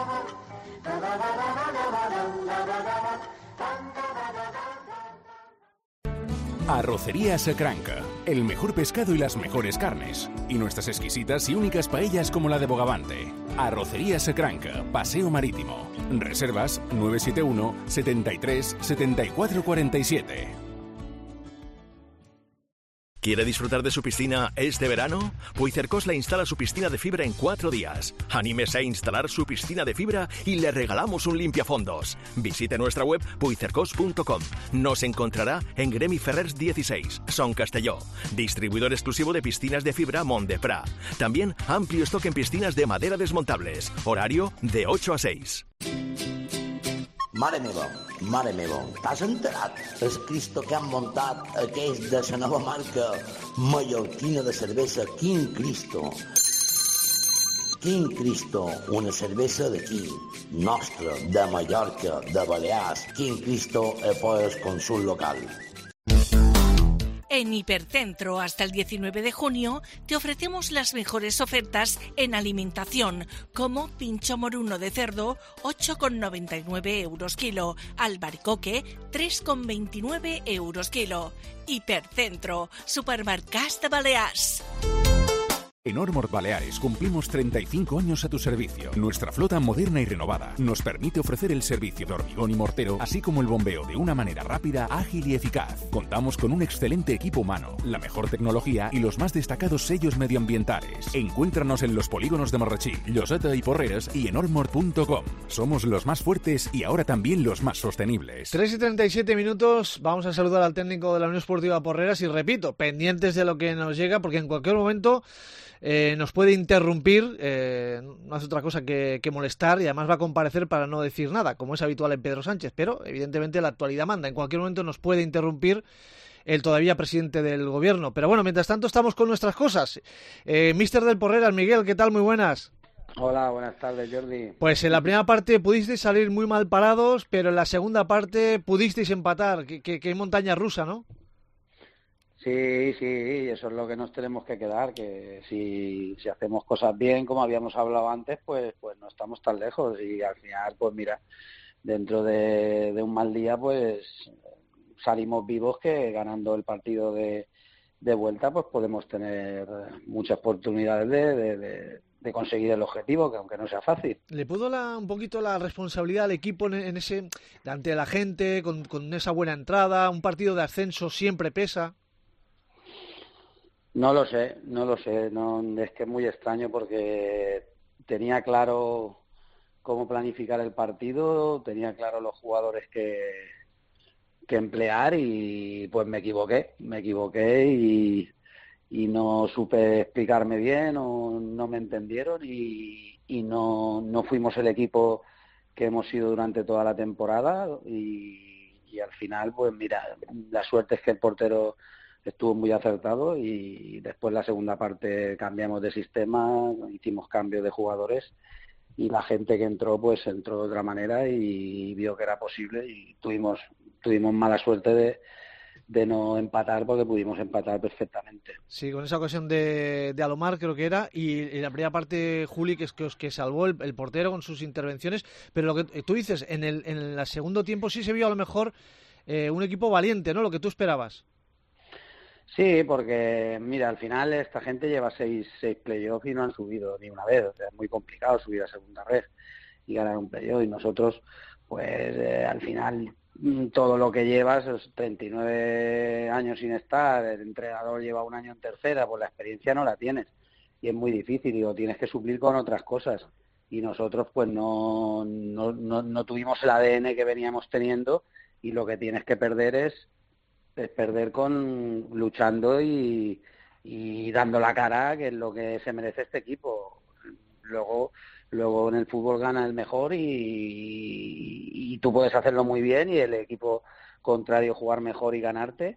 Arrocería Sacranca, el mejor pescado y las mejores carnes. Y nuestras exquisitas y únicas paellas como la de Bogavante. Arrocería Sacranca, Paseo Marítimo. Reservas nueve siete uno, setenta y tres, setenta y cuatro cuarenta y siete. ¿Quiere disfrutar de su piscina este verano? Puigcercós le instala su piscina de fibra en cuatro días. Anímese a instalar su piscina de fibra y le regalamos un limpiafondos. Visite nuestra web puigcercós punto com. Nos encontrará en Gremi Ferrers dieciséis, Son Castelló. Distribuidor exclusivo de piscinas de fibra Montdeprat. También amplio stock en piscinas de madera desmontables. Horario de ocho a seis. Mare meva, mare meva, t'has enterat? El Cristo que han muntat aquells de la nova marca mallorquina de cervesa Quin Cristo. Quin Cristo, una cervesa d'aquí, nostra, de Mallorca, de Balears. Quin Cristo és pues consul local. En Hipercentro, hasta el diecinueve de junio, te ofrecemos las mejores ofertas en alimentación, como pincho moruno de cerdo, ocho con noventa y nueve euros kilo, albaricoque, tres con veintinueve euros kilo. Hipercentro, supermercats de Balears. En Ormord Baleares cumplimos treinta y cinco años a tu servicio. Nuestra flota moderna y renovada nos permite ofrecer el servicio de hormigón y mortero, así como el bombeo de una manera rápida, ágil y eficaz. Contamos con un excelente equipo humano, la mejor tecnología y los más destacados sellos medioambientales. Encuéntranos en los polígonos de Marrachí, Lloseta y Porreres y en ormord punto com. Somos los más fuertes y ahora también los más sostenibles. tres y treinta y siete minutos, vamos a saludar al técnico de la Unión Esportiva Porreras y repito, pendientes de lo que nos llega, porque en cualquier momento Eh, nos puede interrumpir, eh, no hace otra cosa que, que molestar, y además va a comparecer para no decir nada, como es habitual en Pedro Sánchez, pero evidentemente la actualidad manda, en cualquier momento nos puede interrumpir el todavía presidente del gobierno. Pero bueno, mientras tanto estamos con nuestras cosas. Eh, Mister del Porreras, Miguel, ¿qué tal? Muy buenas. Hola, buenas tardes, Jordi. Pues en la primera parte pudisteis salir muy mal parados, pero en la segunda parte pudisteis empatar. Qué, qué, qué montaña rusa, ¿no? Sí, sí, eso es lo que nos tenemos que quedar, que si, si hacemos cosas bien, como habíamos hablado antes, pues pues no estamos tan lejos y al final, pues mira, dentro de, de un mal día, pues salimos vivos, que ganando el partido de, de vuelta, pues podemos tener muchas oportunidades de, de, de, de conseguir el objetivo, que aunque no sea fácil. ¿Le pudo la, un poquito la responsabilidad al equipo en, en ese, ante la gente, con, con esa buena entrada? Un partido de ascenso siempre pesa. No lo sé, no lo sé, no, es que es muy extraño porque tenía claro cómo planificar el partido, tenía claro los jugadores que, que emplear y pues me equivoqué, me equivoqué y, y no supe explicarme bien o no me entendieron y, y no, no fuimos el equipo que hemos sido durante toda la temporada y, y al final pues mira, la suerte es que el portero estuvo muy acertado y después la segunda parte cambiamos de sistema, hicimos cambios de jugadores y la gente que entró pues entró de otra manera y vio que era posible y tuvimos tuvimos mala suerte de, de no empatar, porque pudimos empatar perfectamente. Sí, con esa ocasión de, de Alomar creo que era, y en la primera parte Juli, que es que, que salvó el, el portero con sus intervenciones, pero lo que tú dices, en el, en el segundo tiempo sí se vio a lo mejor eh, un equipo valiente, ¿no? Lo que tú esperabas. Sí, porque mira, al final esta gente lleva seis, seis playoffs y no han subido ni una vez, o sea, es muy complicado subir a segunda red y ganar un playoff, y nosotros pues eh, al final todo lo que llevas, es treinta y nueve años sin estar, el entrenador lleva un año en tercera, pues la experiencia no la tienes y es muy difícil y lo tienes que suplir con otras cosas, y nosotros pues no, no, no, no tuvimos el A D N que veníamos teniendo, y lo que tienes que perder es, es perder con luchando y, y dando la cara, que es lo que se merece este equipo. Luego Luego en el fútbol gana el mejor y, y, y tú puedes hacerlo muy bien y el equipo contrario jugar mejor y ganarte,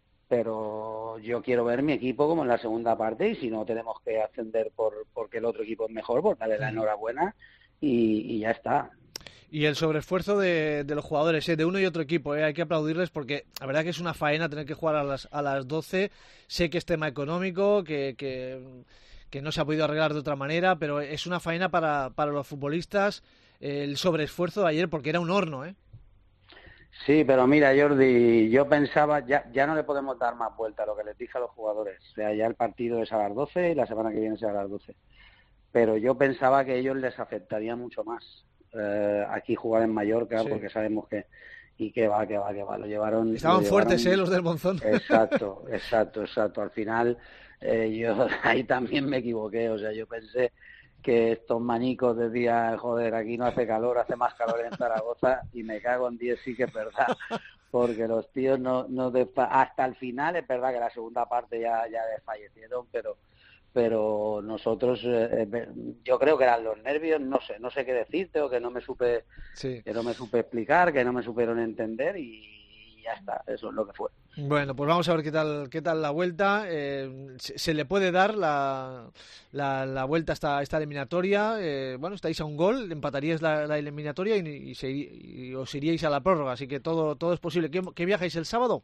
pero yo quiero ver mi equipo como en la segunda parte, y si no tenemos que ascender por porque el otro equipo es mejor, pues darle la enhorabuena y, y ya está. Y el sobreesfuerzo de, de los jugadores, ¿eh? De uno y otro equipo, ¿eh? Hay que aplaudirles porque la verdad que es una faena tener que jugar a las, a las doce. Sé que es tema económico, que... que... que no se ha podido arreglar de otra manera, pero es una faena para, para los futbolistas eh, el sobreesfuerzo de ayer, porque era un horno, ¿eh? Sí, pero mira, Jordi, yo pensaba, ya ya no le podemos dar más vuelta a lo que les dije a los jugadores. O sea, ya el partido es a las doce y la semana que viene es a las doce. Pero yo pensaba que a ellos les afectaría mucho más eh, aquí jugar en Mallorca, sí. Porque sabemos que... Y que va, que va, que va. Lo llevaron... Estaban lo llevaron... fuertes, ¿eh? Los del Monzón. Exacto, exacto, exacto. Al final... Eh, yo ahí también me equivoqué, o sea, yo pensé que estos manicos decían, joder, aquí no hace calor, hace más calor en Zaragoza, y me cago en diez, sí que es verdad, porque los tíos no, no desfa... hasta el final es verdad que la segunda parte ya, ya desfallecieron, pero pero nosotros, eh, yo creo que eran los nervios, no sé, no sé qué decirte, o que no me supe, sí. que no me supe explicar, que no me supieron entender, y ya está, eso es lo que fue. Bueno, pues vamos a ver qué tal qué tal la vuelta. Eh, se, se le puede dar la, la, la vuelta a esta, esta eliminatoria. Eh, bueno, estáis a un gol, empataríais la, la eliminatoria y, y, se, y os iríais a la prórroga, así que todo todo es posible. ¿Qué, qué viajáis el sábado?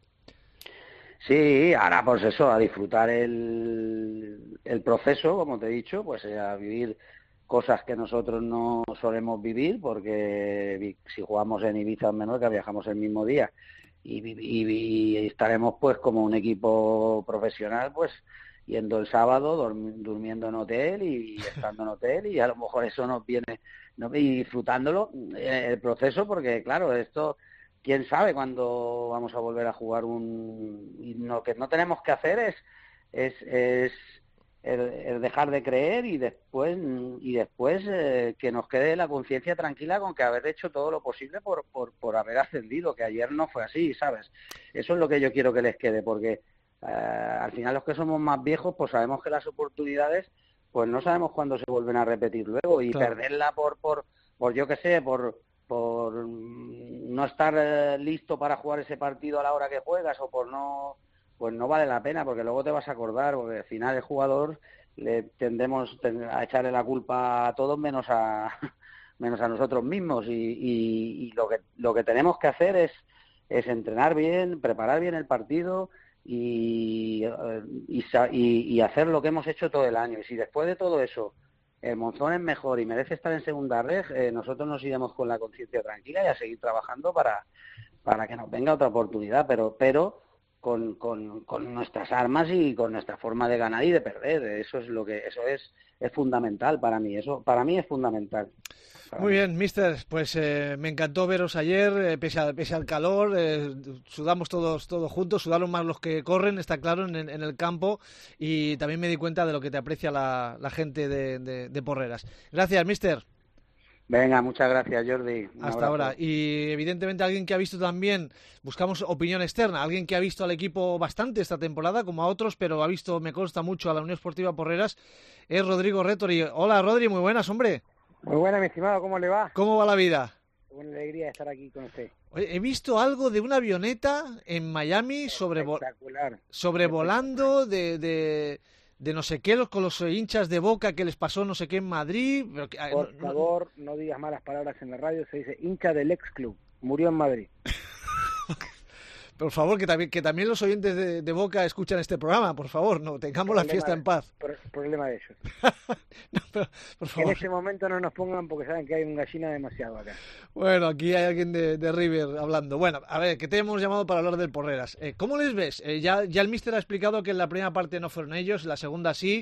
Sí, ahora pues eso, a disfrutar el, el proceso, como te he dicho, pues a vivir cosas que nosotros no solemos vivir, porque si jugamos en Ibiza o en Menorca viajamos el mismo día. Y, y, y estaremos pues como un equipo profesional, pues yendo el sábado, durmiendo en hotel y, y estando en hotel, y a lo mejor eso nos viene, ¿no? Y disfrutándolo eh, el proceso, porque claro, esto quién sabe cuándo vamos a volver a jugar un... Y lo que no tenemos que hacer es es, es el, el dejar de creer y después y después eh, que nos quede la conciencia tranquila con que haber hecho todo lo posible por, por, por haber ascendido, que ayer no fue así, ¿sabes? Eso es lo que yo quiero que les quede, porque eh, al final los que somos más viejos pues sabemos que las oportunidades pues no sabemos cuándo se vuelven a repetir luego, y claro, perderla por, por, por yo qué sé, por, por no estar eh, listo para jugar ese partido a la hora que juegas, o por no... pues no vale la pena, porque luego te vas a acordar, porque al final el jugador le tendemos a echarle la culpa a todos menos a menos a nosotros mismos, y, y, y lo que lo que tenemos que hacer es es entrenar bien, preparar bien el partido y, y, y hacer lo que hemos hecho todo el año. Y si después de todo eso el Monzón es mejor y merece estar en segunda red, eh, nosotros nos iremos con la conciencia tranquila y a seguir trabajando para para que nos venga otra oportunidad, pero pero Con, con, con nuestras armas y con nuestra forma de ganar y de perder. Eso es lo que eso es es fundamental para mí. Eso para mí es fundamental. Muy bien, mister. Pues eh, me encantó veros ayer, eh, pese, a, pese al calor. Eh, sudamos todos todos juntos, sudaron más los que corren, está claro, en, en el campo. Y también me di cuenta de lo que te aprecia la, la gente de, de, de Porreras. Gracias, mister. Venga, muchas gracias, Jordi. Un Hasta abrazo. Ahora. Y evidentemente alguien que ha visto también, buscamos opinión externa, alguien que ha visto al equipo bastante esta temporada, como a otros, pero ha visto, me consta mucho, a la Unión Esportiva Porreras, es Rodrigo Rétori. Hola, Rodri, muy buenas, hombre. Muy buenas, mi estimado, ¿cómo le va? ¿Cómo va la vida? Una alegría de estar aquí con usted. Oye, he visto algo de una avioneta en Miami sobrevo- sobrevolando de... de... de no sé qué, con los hinchas de Boca que les pasó no sé qué en Madrid. Pero que, Por no, favor, no digas malas palabras en la radio, se dice hincha del ex club, murió en Madrid. Por favor, que también, que también los oyentes de, de Boca escuchan este programa, por favor, no tengamos la fiesta en paz. Por, problema de ellos. No, pero, por favor. En ese momento no nos pongan porque saben que hay un gallina demasiado acá. Bueno, aquí hay alguien de, de River hablando. Bueno, a ver, que te hemos llamado para hablar del Porreras. Eh, ¿Cómo les ves? Eh, ya, ya el míster ha explicado que en la primera parte no fueron ellos, la segunda sí.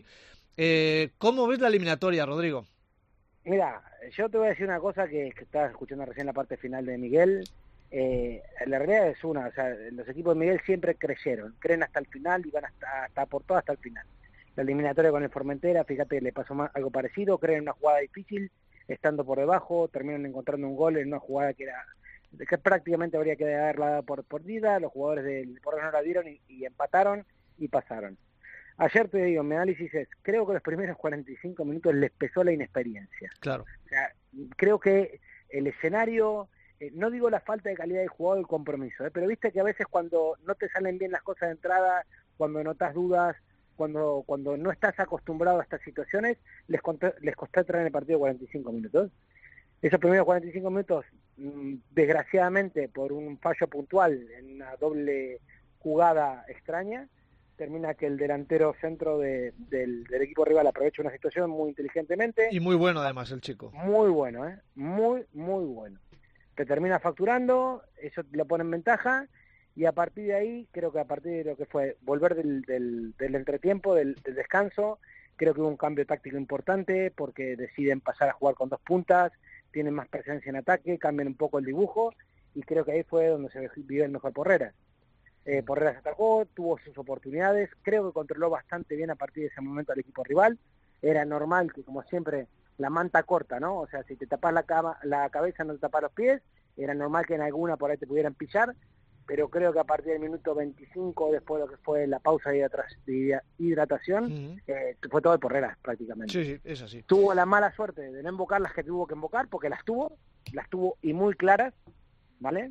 Eh, ¿Cómo ves la eliminatoria, Rodrigo? Mira, yo te voy a decir una cosa que, que estaba escuchando recién la parte final de Miguel. Eh, la realidad es una, o sea, los equipos de Miguel siempre creyeron, creen hasta el final y van hasta, hasta por todo hasta el final. La eliminatoria con el Formentera, fíjate, le pasó más, algo parecido, creen una jugada difícil, estando por debajo, terminan encontrando un gol en una jugada que era que prácticamente habría que haberla dado por perdida, los jugadores del Porreras no la dieron y, y empataron y pasaron. Ayer te digo, mi análisis es, creo que los primeros cuarenta y cinco minutos les pesó la inexperiencia. Claro. O sea, creo que el escenario, eh, no digo la falta de calidad del jugador, el compromiso, eh, pero viste que a veces cuando no te salen bien las cosas de entrada, cuando notas dudas, cuando cuando no estás acostumbrado a estas situaciones, les, costó, les costó entrar en el partido cuarenta y cinco minutos. Esos primeros cuarenta y cinco minutos, mmm, desgraciadamente, por un fallo puntual en una doble jugada extraña, termina que el delantero centro de, del, del equipo rival aprovecha una situación muy inteligentemente. Y muy bueno además el chico. Muy bueno, ¿eh? Muy, muy bueno. Te termina facturando, eso lo pone en ventaja, y a partir de ahí, creo que a partir de lo que fue volver del, del, del entretiempo, del, del descanso, creo que hubo un cambio táctico importante, porque deciden pasar a jugar con dos puntas, tienen más presencia en ataque, cambian un poco el dibujo, y creo que ahí fue donde se vive el mejor Porreras. Eh, Porreras atacó, tuvo sus oportunidades, creo que controló bastante bien a partir de ese momento al equipo rival. Era normal que, como siempre, la manta corta, ¿no? O sea, si te tapas la, cama, la cabeza no te tapas los pies, era normal que en alguna por ahí te pudieran pillar, pero creo que a partir del minuto veinticinco, después de lo que fue la pausa de hidratación, uh-huh. eh, fue todo el Porreras prácticamente. Sí, sí, es así. Tuvo la mala suerte de no invocar las que tuvo que invocar, porque las tuvo, las tuvo y muy claras, ¿vale?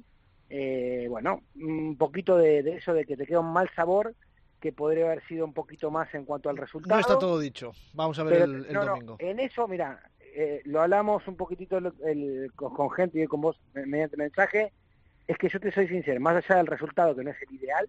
Eh, bueno, un poquito de, de eso de que te queda un mal sabor que podría haber sido un poquito más en cuanto al resultado. No está todo dicho, vamos a ver pero, el, el no, domingo. No, en eso, mira, eh, lo hablamos un poquitito el, el, con, con gente y con vos mediante mensaje, es que yo te soy sincero, más allá del resultado que no es el ideal,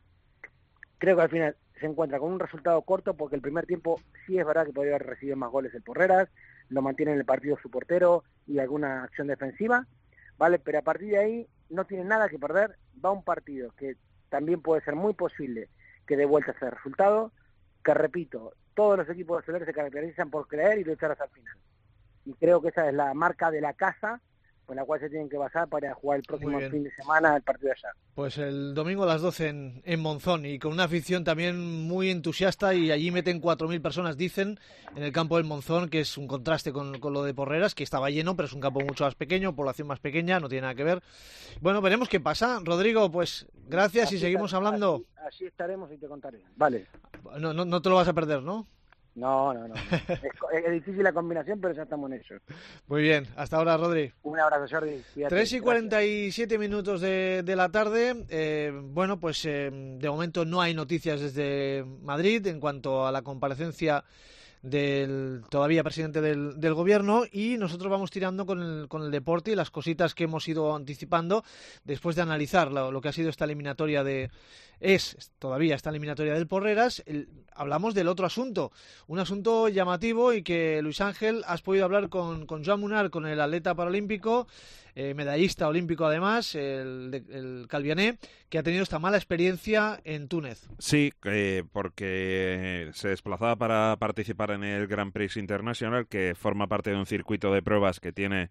creo que al final se encuentra con un resultado corto porque el primer tiempo sí es verdad que podría haber recibido más goles el Porreras, lo mantiene en el partido su portero y alguna acción defensiva, ¿vale? Pero a partir de ahí no tiene nada que perder, va a un partido que también puede ser muy posible que dé vuelta ese resultado, que repito, todos los equipos de Soler se caracterizan por creer y luchar hasta el final. Y creo que esa es la marca de la casa con la cual se tienen que basar para jugar el próximo fin de semana el partido de allá. Pues el domingo a las doce en, en Monzón, y con una afición también muy entusiasta, y allí meten cuatro mil personas, dicen, en el campo del Monzón, que es un contraste con, con lo de Porreras, que estaba lleno, pero es un campo mucho más pequeño, población más pequeña, no tiene nada que ver. Bueno, veremos qué pasa. Rodrigo, pues gracias así y seguimos hablando. Así, así estaremos y te contaré. Vale. No, no, no te lo vas a perder, ¿no? No, no, no. es, es difícil la combinación, pero ya estamos en eso. Muy bien, hasta ahora, Rodri. Un abrazo, Jordi. Fíjate, tres y cuarenta y siete minutos de, de la tarde. Eh, bueno, pues eh, de momento no hay noticias desde Madrid en cuanto a la comparecencia del todavía presidente del, del gobierno, y nosotros vamos tirando con el, con el deporte y las cositas que hemos ido anticipando después de analizar lo, lo que ha sido esta eliminatoria de es todavía esta eliminatoria del Porreras. El, hablamos del otro asunto, un asunto llamativo, y que, Luis Ángel, has podido hablar con, con Joan Munar, con el atleta paralímpico, eh, medallista olímpico además, el, el calviané, que ha tenido esta mala experiencia en Túnez. Sí, eh, porque se desplazaba para participar en el Grand Prix Internacional, que forma parte de un circuito de pruebas que tiene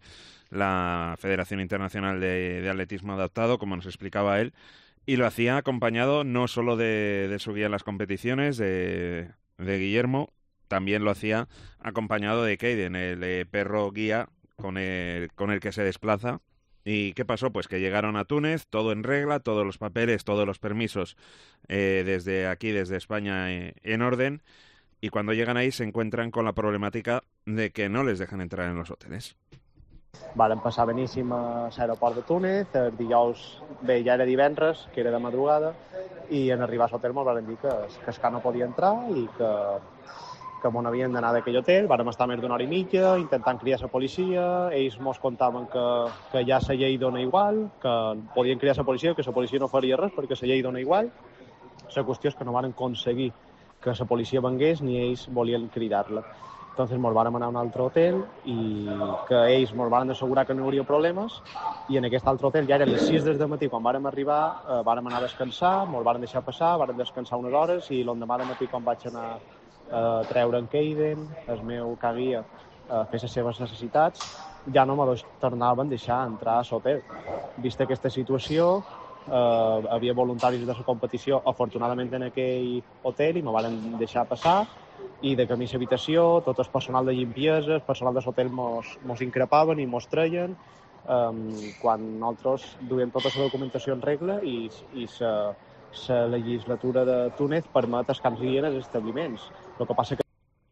la Federación Internacional de, de Atletismo Adaptado, como nos explicaba él, y lo hacía acompañado no solo de, de su guía en las competiciones, de, de Guillermo, también lo hacía acompañado de Kaiden, el eh, perro guía con el, con el que se desplaza. ¿Y qué pasó? Pues que llegaron a Túnez, todo en regla, todos los papeles, todos los permisos eh, desde aquí, desde España, eh, en orden, y cuando llegan ahí se encuentran con la problemática de que no les dejan entrar en los hoteles. Varen passar beníssim a l'aeroport de Túnez, el dijous, bé, ja era divendres, que era de madrugada, i en arribar a l'hotel ens van dir que, que el car no podia entrar i que, que on havien d'anar d'aquell hotel, vàrem estar més d'una hora i mitja intentant cridar la policia, ells mos contaven que, que ja la llei dona igual, que podien cridar la policia, que la policia no faria res perquè la llei dona igual. La qüestió és que no van aconseguir que la policia vengués ni ells volien cridar-la. Entonces mos vàrem anar a un altre hotel i que ells mos van assegurar que no hi hauria problemes i en aquest altre hotel ja eren les sis del matí quan vàrem arribar, eh, vàrem anar a descansar, mos vàrem deixar passar, vàrem descansar unes hores i l'endemà de matí quan vaig anar a treure en Keiden, el meu caguia, a fer les seves necessitats, ja no me tornaven a deixar entrar a l'hotel. Vista aquesta situació, eh, havia voluntaris de la competició, afortunadament en aquell hotel, i me van deixar passar, i de camí a l'habitació, tot el personal de limpiesa, el personal de l'hotel mos, mos increpaven i mos treien, um, quan nosaltres duien tota la documentació en regla i, i la, la legislatura de Túnez permet els canvis en els establiments. Lo que passa que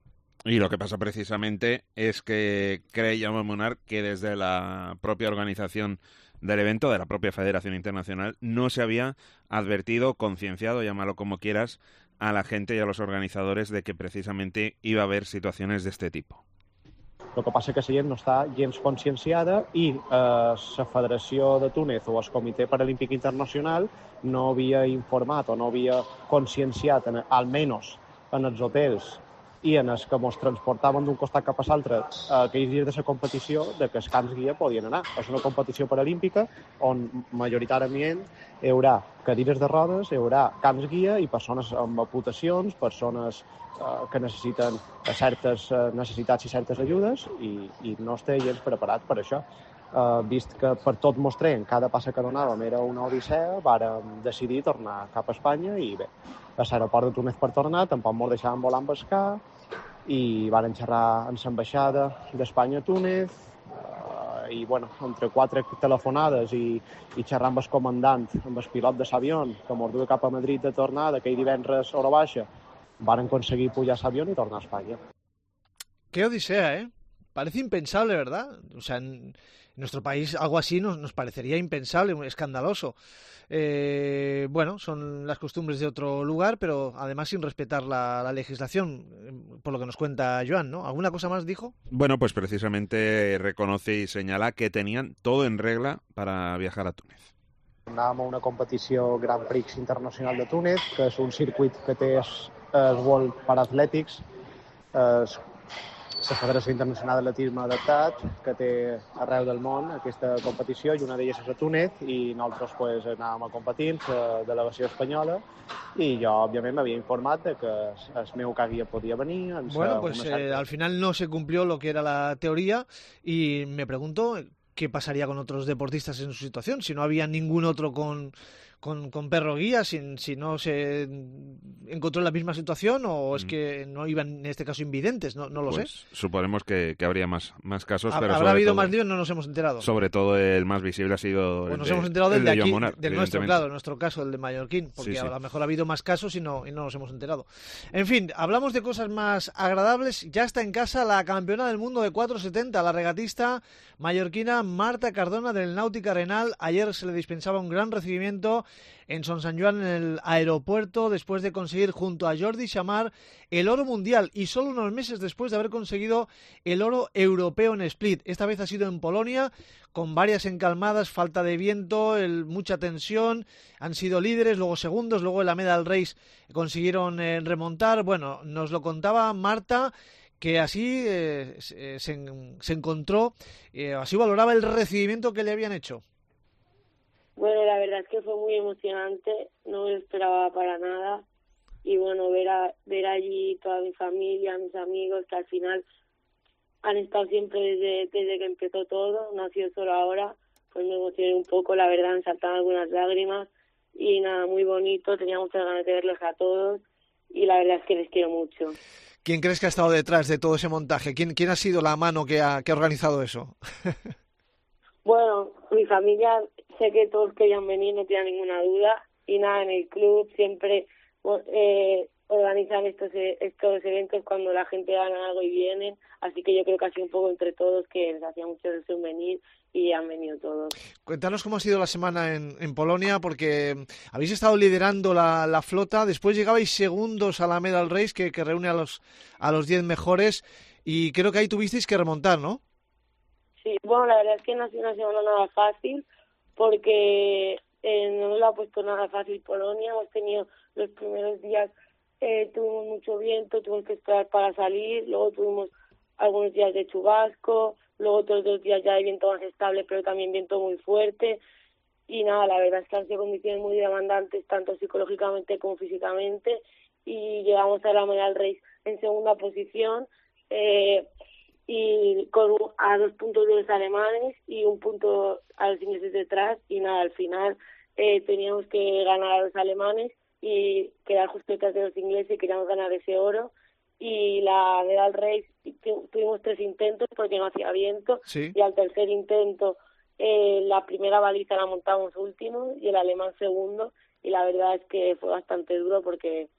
Y lo que pasa precisamente es que cree Jaume Munar que desde la propia organización del evento, de la propia Federación Internacional, no se había advertido, concienciado, llámalo como quieras, a la gente y a los organizadores de que precisamente iba a haber situaciones de este tipo. El que passa que la gent no està gens conscienciada i eh, la Federació de Túnez o el Comitè Paralímpic Internacional no havia informat o no havia conscienciat, en, almenys en els hotels i en els que ens transportaven d'un costat cap a l'altre a aquells dies de la competició de que els camps guia podien anar. És una competició paralímpica on majoritàriament hi haurà cadires de rodes, hi haurà camps guia i persones amb amputacions, persones eh, que necessiten certes necessitats i certes ajudes i, i no està gens preparat per això. Uh, vist que per tot mostrem cada passa que donàvem era una odissea, vàrem decidir tornar cap a Espanya i bé, a l'aeroport de Túnez per tornar, tampoc ens deixàvem volar amb escar i vàrem xerrar amb l'ambaixada d'Espanya a Túnez uh, i bueno, entre quatre telefonades i, i xerrar amb el comandant, amb el pilot de l'avió que ens duia cap a Madrid de tornar d'aquell divendres hora baixa, vàrem aconseguir pujar a l'avió i tornar a Espanya. Qué odisea, ¿eh? Parece impensable, ¿verdad? O sea, en nuestro país algo así nos, nos parecería impensable, escandaloso. Eh, bueno, son las costumbres de otro lugar, pero además sin respetar la, la legislación, por lo que nos cuenta Joan, ¿no? ¿Alguna cosa más dijo? Bueno, pues precisamente reconoce y señala que tenían todo en regla para viajar a Túnez. Anàvem a una competició Grand Prix Internacional de Túnez, que és un circuit que té els World Parathletics, els la Federació Internacional d'Atletisme adaptat, que té arreu del món aquesta competició, i una d'elles és a Túnez, i nosaltres pues, anàvem a competir, la delegació espanyola, i jo, òbviament, m'havia informat de que el meu caguia podia venir. Bueno, pues eh, al final no se cumplió lo que era la teoría, y me pregunto qué pasaría con otros deportistas en su situación, si no había ningún otro con... Con, con perro guía, si, si no se encontró en la misma situación o es que no iban en este caso invidentes, no, no lo pues sé. Suponemos que, que habría más, más casos, Ha, pero habrá habido todo, más líos, no nos hemos enterado. Sobre todo el más visible ha sido pues el nos de, hemos enterado del el de, de aquí, Munar, del nuestro, claro, en nuestro caso, el de Mallorquín, porque sí, sí. a lo mejor ha habido más casos y no, y no nos hemos enterado. En fin, hablamos de cosas más agradables. Ya está en casa la campeona del mundo de cuatro setenta, la regatista mallorquina Marta Cardona del Náutica Arenal. Ayer se le dispensaba un gran recibimiento en Son San Juan, en el aeropuerto, después de conseguir junto a Jordi Chamar el oro mundial y solo unos meses después de haber conseguido el oro europeo en Split. Esta vez ha sido en Polonia, con varias encalmadas, falta de viento, el, mucha tensión, han sido líderes, luego segundos, luego en la Medal Race consiguieron eh, remontar. Bueno, nos lo contaba Marta, que así eh, se, se encontró, eh, así valoraba el recibimiento que le habían hecho. Bueno, la verdad es que fue muy emocionante, no me esperaba para nada y bueno, ver a, ver allí toda mi familia, mis amigos que al final han estado siempre desde, desde que empezó todo, no ha sido solo ahora, pues me emocioné un poco, la verdad, me saltaron algunas lágrimas y nada, muy bonito, tenía muchas ganas de verlos a todos y la verdad es que les quiero mucho. ¿Quién crees que ha estado detrás de todo ese montaje? ¿Quién, quién ha sido la mano que ha, que ha organizado eso? Bueno, mi familia, sé que todos querían venir, no tenía ninguna duda, y nada, en el club siempre, eh, organizan estos estos eventos cuando la gente gana algo y vienen, así que yo creo que ha sido un poco entre todos que les hacía mucho ilusión venir y han venido todos. Cuéntanos cómo ha sido la semana en, en Polonia, porque habéis estado liderando la, la flota, después llegabais segundos a la Medal Race que, que reúne a los a los diez mejores y creo que ahí tuvisteis que remontar, ¿no? Sí, bueno, la verdad es que no ha sido una semana nada fácil porque eh, no nos lo ha puesto nada fácil Polonia, hemos tenido los primeros días Eh, tuvimos mucho viento, tuvimos que esperar para salir, luego tuvimos algunos días de chubasco, luego otros dos días ya de viento más estable, pero también viento muy fuerte, y nada, la verdad es que han sido condiciones muy demandantes, tanto psicológicamente como físicamente, y llegamos a la Medal Race en segunda posición, eh, y con un, a dos puntos de los alemanes y un punto a los ingleses detrás, y nada, al final eh, teníamos que ganar a los alemanes, y quedar justo detrás de los ingleses y queríamos ganar ese oro, y la Medal Race tuvimos tres intentos porque no hacía viento, sí. Y al tercer intento eh, la primera baliza la montamos último y el alemán segundo, y la verdad es que fue bastante duro porque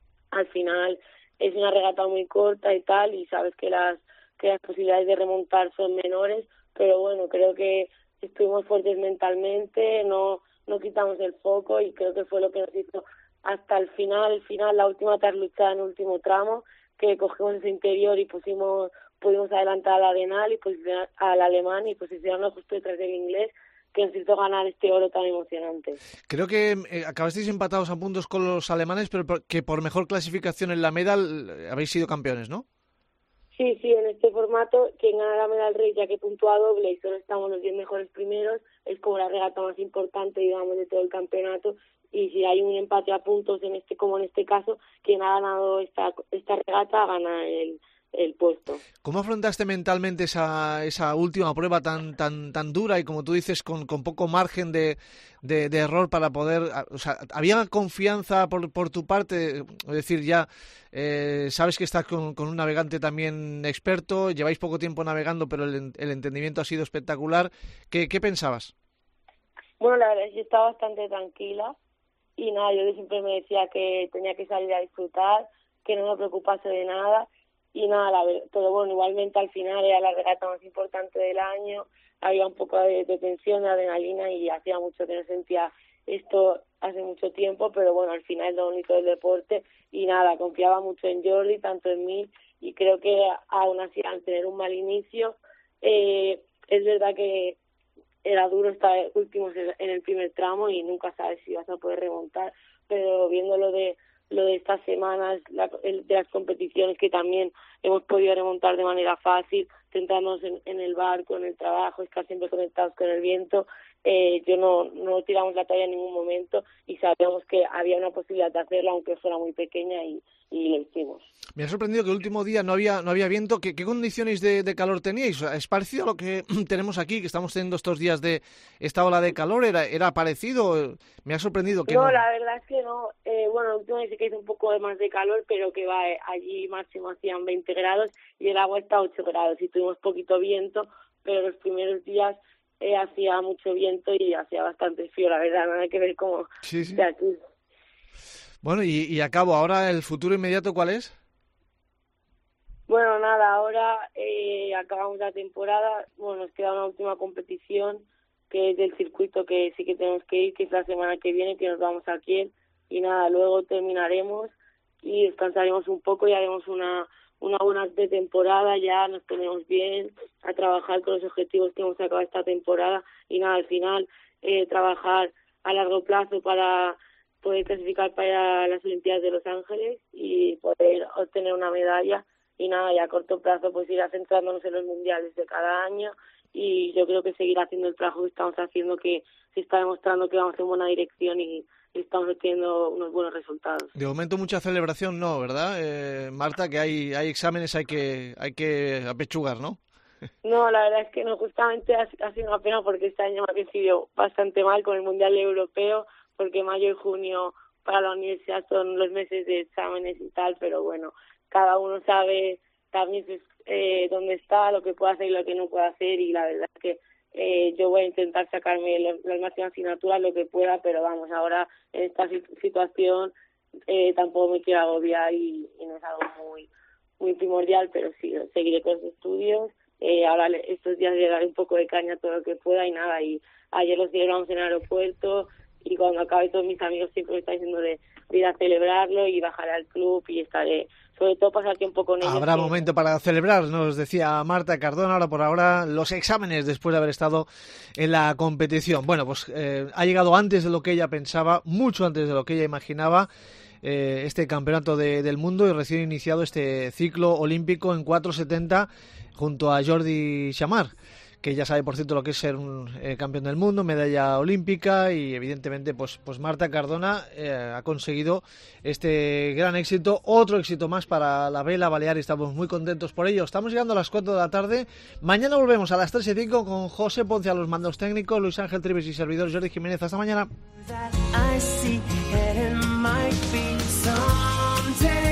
al final es una regata muy corta y tal, y sabes que las que las posibilidades de remontar son menores, pero bueno, creo que estuvimos fuertes mentalmente, no no quitamos el foco, y creo que fue lo que nos hizo hasta el final, el final, la última tarluchada en el último tramo, que cogimos ese interior y pusimos, pudimos adelantar al Arenal y posicionar al alemán y posicionarnos justo detrás del inglés, que nos hizo ganar este oro tan emocionante. Creo que eh, acabasteis empatados a puntos con los alemanes, pero por, que por mejor clasificación en la medal eh, habéis sido campeones, ¿no? Sí, sí, en este formato, quien gana la Medal Race, ya que puntúa doble y solo estamos los diez mejores primeros, es como la regata más importante, digamos, de todo el campeonato, y si hay un empate a puntos, en este como en este caso, quien ha ganado esta esta regata gana el, el puesto. ¿Cómo afrontaste mentalmente esa esa última prueba tan tan tan dura y, como tú dices, con, con poco margen de, de, de error para poder... O sea, ¿había confianza por, por tu parte? Es decir, ya eh, sabes que estás con, con un navegante también experto, lleváis poco tiempo navegando, pero el, el entendimiento ha sido espectacular. ¿Qué, qué pensabas? Bueno, la verdad es que estaba bastante tranquila, y nada, yo siempre me decía que tenía que salir a disfrutar, que no me preocupase de nada, y nada, la, pero bueno, igualmente al final era la regata más importante del año, había un poco de, de tensión, de adrenalina, y hacía mucho que no sentía esto hace mucho tiempo, pero bueno, al final es lo bonito del deporte, y nada, confiaba mucho en Jordi, tanto en mí, y creo que aún así, al tener un mal inicio, eh, es verdad que era duro estar últimos en el primer tramo y nunca sabes si vas a poder remontar, pero viendo lo de lo de estas semanas, la, el, de las competiciones, que también hemos podido remontar de manera fácil, centrarnos en, en el barco, en el trabajo, estar siempre conectados con el viento, eh, yo no, no tiramos la toalla en ningún momento, y sabíamos que había una posibilidad de hacerlo, aunque fuera muy pequeña, y, y lo hicimos. Me ha sorprendido que el último día no había no había viento. ¿Qué, qué condiciones de, de calor teníais? ¿Es parecido a lo que tenemos aquí, que estamos teniendo estos días de esta ola de calor? ¿Era era parecido? Me ha sorprendido que no. No, la verdad es que no. Eh, bueno, el último día sí que hizo un poco más de calor, pero que va eh, allí máximo hacían veinte grados y el agua está a ocho grados, y tuvimos poquito viento, pero los primeros días eh, hacía mucho viento y hacía bastante frío, la verdad, nada que ver como sí, sí. de aquí. Bueno, y, y a cabo, ¿ahora el futuro inmediato cuál es? Bueno, nada, ahora eh, acabamos la temporada, bueno, nos queda una última competición, que es del circuito, que sí que tenemos que ir, que es la semana que viene, que nos vamos a Kiel, y nada, luego terminaremos y descansaremos un poco y haremos una una buena de temporada, ya nos ponemos bien a trabajar con los objetivos que hemos sacado esta temporada, y nada, al final eh, trabajar a largo plazo para poder clasificar para las Olimpiadas de Los Ángeles y poder obtener una medalla, y nada, y a corto plazo pues ir centrándonos en los mundiales de cada año, y yo creo que seguir haciendo el trabajo que estamos haciendo, que se está demostrando que vamos en buena dirección y estamos obteniendo unos buenos resultados. De momento mucha celebración no, ¿verdad, eh, Marta? Que hay hay exámenes, hay que hay que apechugar, ¿no? No, la verdad es que no, justamente ha, ha sido una pena porque este año me ha coincidido bastante mal con el Mundial Europeo, porque mayo y junio para la universidad son los meses de exámenes y tal, pero bueno, cada uno sabe también eh, dónde está, lo que puede hacer y lo que no puede hacer, y la verdad es que Eh, yo voy a intentar sacarme las máximas asignaturas lo que pueda, pero vamos, ahora en esta situación eh, tampoco me quiero agobiar y, y no es algo muy muy primordial, pero sí, seguiré con los estudios. Eh, ahora estos días le daré un poco de caña a todo lo que pueda y nada, y ayer los celebramos en el aeropuerto y cuando acabe todos mis amigos siempre me están diciendo de, de ir a celebrarlo y bajar al club y estaré, sobre todo pasar tiempo con ellos. Habrá que... momento para celebrar, nos decía Marta Cardona. Ahora por ahora los exámenes después de haber estado en la competición. Bueno, pues eh, ha llegado antes de lo que ella pensaba, mucho antes de lo que ella imaginaba, eh, este campeonato de, del mundo y recién iniciado este ciclo olímpico en cuatro setenta junto a Jordi Chamar, que ya sabe, por cierto, lo que es ser un eh, campeón del mundo, medalla olímpica, y evidentemente pues, pues Marta Cardona eh, ha conseguido este gran éxito, otro éxito más para la vela balear y estamos muy contentos por ello. Estamos llegando a las cuatro de la tarde, mañana volvemos a las tres y cinco con José Ponce a los mandos técnicos, Luis Ángel Trives y servidor Jordi Jiménez. Hasta mañana.